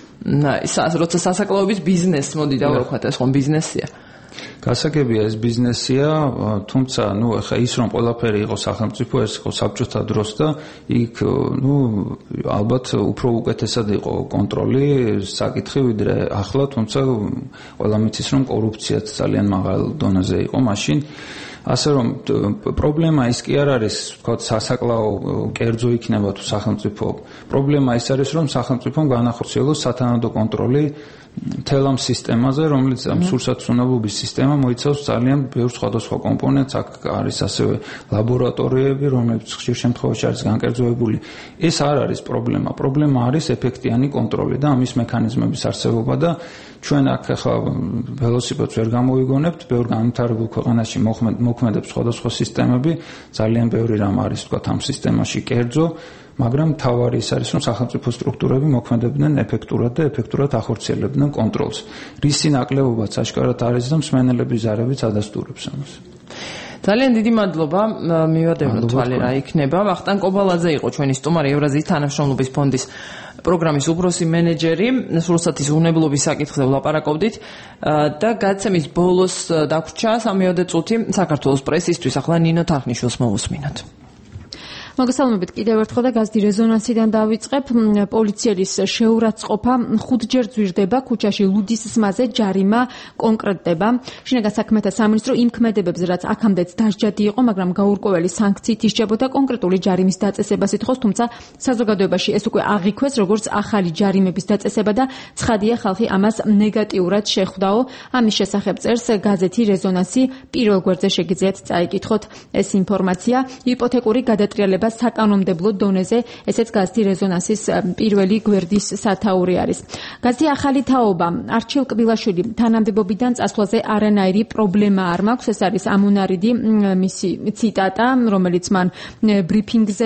ის როცა სასაკლაოების ბიზნესს მოდი დავარქვათ ეს ხომ ბიზნესია გასაგებია ეს ბიზნესია თუმცა ნუ ახლა ის რომ ყველაფერი იყო სახელმწიფო ეს იყო საბჭოთა დროს და იქ ნუ ალბათ უფრო უკეთესად იყო კონტროლი საკითხი ვიდრე ახლა თუმცა ყველა მიცის რომ კორუფციაც ძალიან მაღალ დონეზე იყო მაშინ ასე რომ პრობლემა ის კი არ არის ვთქვათ სასაკლაო კერძო იქნება თუ სახელმწიფო პრობლემა ის არის რომ სახელმწიფომ განახორციელოს სათანადო კონტროლი მთელ ამ სისტემაზე რომელიც ამ სურსათმცოდნეობის სისტემა მოიცავს ძალიან ბევრ სხვადასხვა კომპონენტს აქ არის ასევე ლაბორატორიები რომლებიც ხშირ შემთხვევაში არის განკერძოებული ეს არ არის პრობლემა არის ეფექტიანი კონტროლი და ამის მექანიზმების არსებობა და ჩვენ აქ ახლა ველოსიპედს ვერ გამოვიგონებთ ბევრ განვითარებულ ქვეყანაში მოქმედებს სხვადასხვა სისტემები ძალიან ბევრი რამ არის ვთქვათ ამ სისტემაში კერძო მაგრამ თავარი ის არის რომ სახელმწიფო სტრუქტურები მოქმედებდნენ ეფექტურად და ეფექტურად ახორციელებდნენ კონტროლს რისი ნაკლებობაც აშკარად არის და მსმენელების ზარებიც ადასტურებს ამას ძალიან დიდი მადლობა მივადევნოთ თვალე რა იქნება ვახტანგ კობალაძე იყო ჩვენი სტუმარი ევრაზიის თანამშრომლობის ფონდის პროგრამის უფროსი მენეჯერი სურსათის უნებლობის საკითხზე ვლაპარაკობდით და გაცემის ბოლოს დაგვრჩა 3 წუთი საქართველოს პრესისთვის ახლა ნინო თახნიშვილს მოვუსმინოთ მოგესალმებით კიდევ ერთხელ და გაზეთი რეზონანსიდან დავიწყებ პოლიციელის შეურაცხყოფა 5 ჯერ ძვირდება ქუჩაში ლუდის ზმაზე ჯარიმა კონკრეტდება შინაგან საქმეთა სამინისტრო იმ ქმედებებს რაც აქამდეც დასჯადი იყო მაგრამ გაურკვეველი სანქციით ისჯებოდა კონკრეტული ჯარიმის დაწესებას ითხოვს თუმცა საზოგადოებაში ეს უკვე აღიქვეს როგორც ახალი ჯარიმების დაწესება და ცხადია ხალხი ამას ნეგატიურად შეხვდაო ამის შესახებ წერს გაზეთი რეზონანსი პირველ გვერდზე შეგიძლიათ წაიკითხოთ ეს ინფორმაცია იპოთეკური გადატრიალება საკანონმდებლო დონეზე ესეც გაზეთი რეზონანსის პირველი გვერდის სათაური არის. გაზეთი ახალი თაობა არჩილ კბილაშვილი თანამდებობიდან წასვლაზე არანაირი პრობლემა არ მაქვს ეს არის ამონარიდი მისი ციტატა რომელიც მან ბრიფინგზე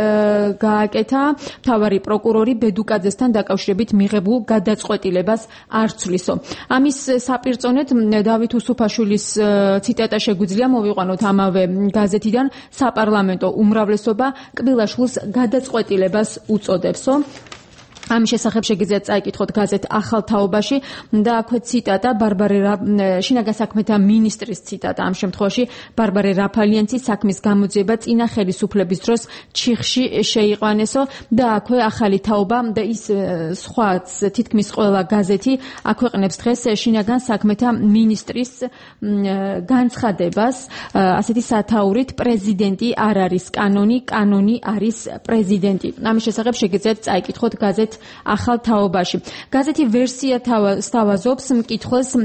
გააკეთა მთავარი პროკურორი ბედუკაძესთან დაკავშირებით მიღებულ გადაწყვეტილებას არ ცვლისო. ამის საპირწონედ დავით უსუფაშვილის ციტატა შეგვიძლია მოვიყვანოთ ამავე გაზეთიდან საპარლამენტო უმრავლესობა კბილაშვილს გადაწყვეტილებას უწოდებსო. ამის შესახებ შეგიძლიათ წაიკითხოთ გაზეთ ახალ თაობაში და აქვე ციტატა შინაგან საქმეთა მინისტრის ციტატა ამ შემთხვევაში ბარბარე რაფალიანცის საქმის გამოძიება წინა ხელისუფლების დროს ჩიხში შეიყვანესო და აქვე ახალი თაობა და ის სხვაც თითქმის ყველა გაზეთი აქვეყნებს დღეს შინაგან საქმეთა მინისტრის განცხადებას ასეთი სათაურით პრეზიდენტი არ არის კანონი არის პრეზიდენტი. ამის შესახებ შეგიძლიათ წაიკითხოთ გაზეთ ახალ თაობაში. გაზეთი ვერსია სთავაზობს მკითხველს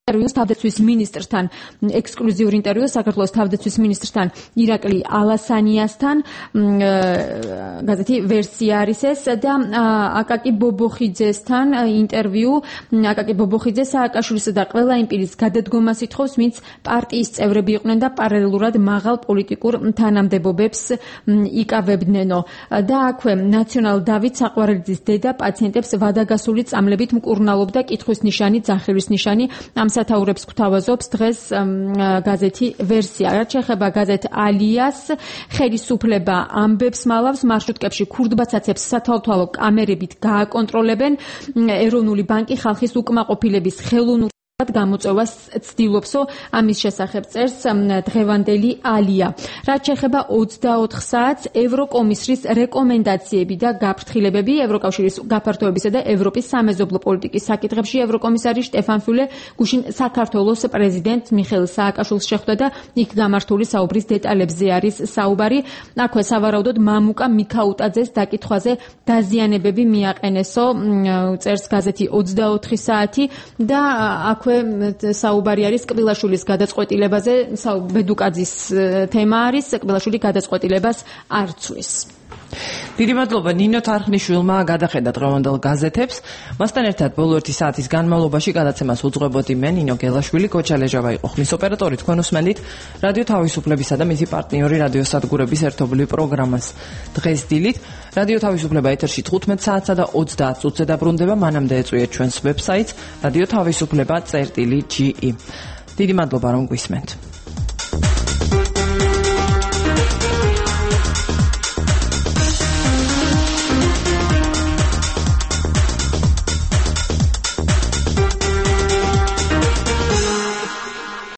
ინტერვიუს თავდაცვის მინისტრთან, ექსკლუზიური ინტერვიუ საქართველოს თავდაცვის მინისტრთან ირაკლი ალასანიასთან, გაზეთი ვერსია არის ეს და აკაკი ბობოხიძესთან ინტერვიუ. აკაკი ბობოხიძე სააკაშვილისა და ყველა იმ პირის გადადგომას ითხოვს, ვინც პარტიის წევრები იყვნენ და პარალელურად მაღალ პოლიტიკურ თანამდებობებს იკავებდნენო. და აქვე ნაციონალ დავით საყვარელიძის დედა პაციენტებს ვადაგასული წამლებით მკურნალობდა, კითხვის ნიშანი, ძახილვის ნიშანი ამ სათაურებს გვთავაზობს დღეს გაზეთი ვერსია. რაც შეეხება გაზეთ ალიას, ხელისუფლება ამბებს მალავს, მარშრუტკებში ქურდბაცაცებს სათვალთვალო კამერებით გააკონტროლებენ. ეროვნული ბანკი ხალხის უკმაყოფილების ხელოვნურ გამოწვევას ცდილობსო, ამის შესახებ წერს დღევანდელი ალია. რაც შეეხება 24 საათს, ევროკომისრის რეკომენდაციები და გაფრთხილებები ევროკავშირის გაფართოებისა და ევროპის სამეზობლო პოლიტიკის საკითხებში ევროკომისარი შტეფან ფიულე გუშინ საქართველოს პრეზიდენტ მიხეილ სააკაშვილს შეხვდა და იქ გამართული საუბრის დეტალებზე არის საუბარი. აქვე სავარაუდოდ მამუკა მიქაუტაძეს დაკითხვაზე დაზიანებები მიაყენესო, წერს გაზეთი 24 საათი და აქვე საუბარი არის კბილაშვილის გადაწყვეტილებაზე, ბედუკაძის თემა არის, კბილაშვილი გადაწყვეტილებას არ ცვის. დიდი მადლობა ნინო თარხნიშვილმა გადახედა დღევანდელ გაზეთებს. მასთან ერთად ბოლო 1 საათის განმავლობაში გადაცემას უძღვებოდი მე ნინო გელაშვილი, კოჩა ლეჟავა იყო ხმის ოპერატორი, თქვენ უსმენდით რადიო თავისუფლებისა და მისი პარტნიორი რადიო სადგურების ერთობლივ პროგრამას დღეს დილით. რადიო თავისუფლება ეთერში 15 საათსა და 30 წუთზე დაბრუნდება, მანამდე ეწვიეთ ჩვენს ვებსაიტს radio-tavisupleba.ge. დიდი მადლობა რომ გვისმენთ.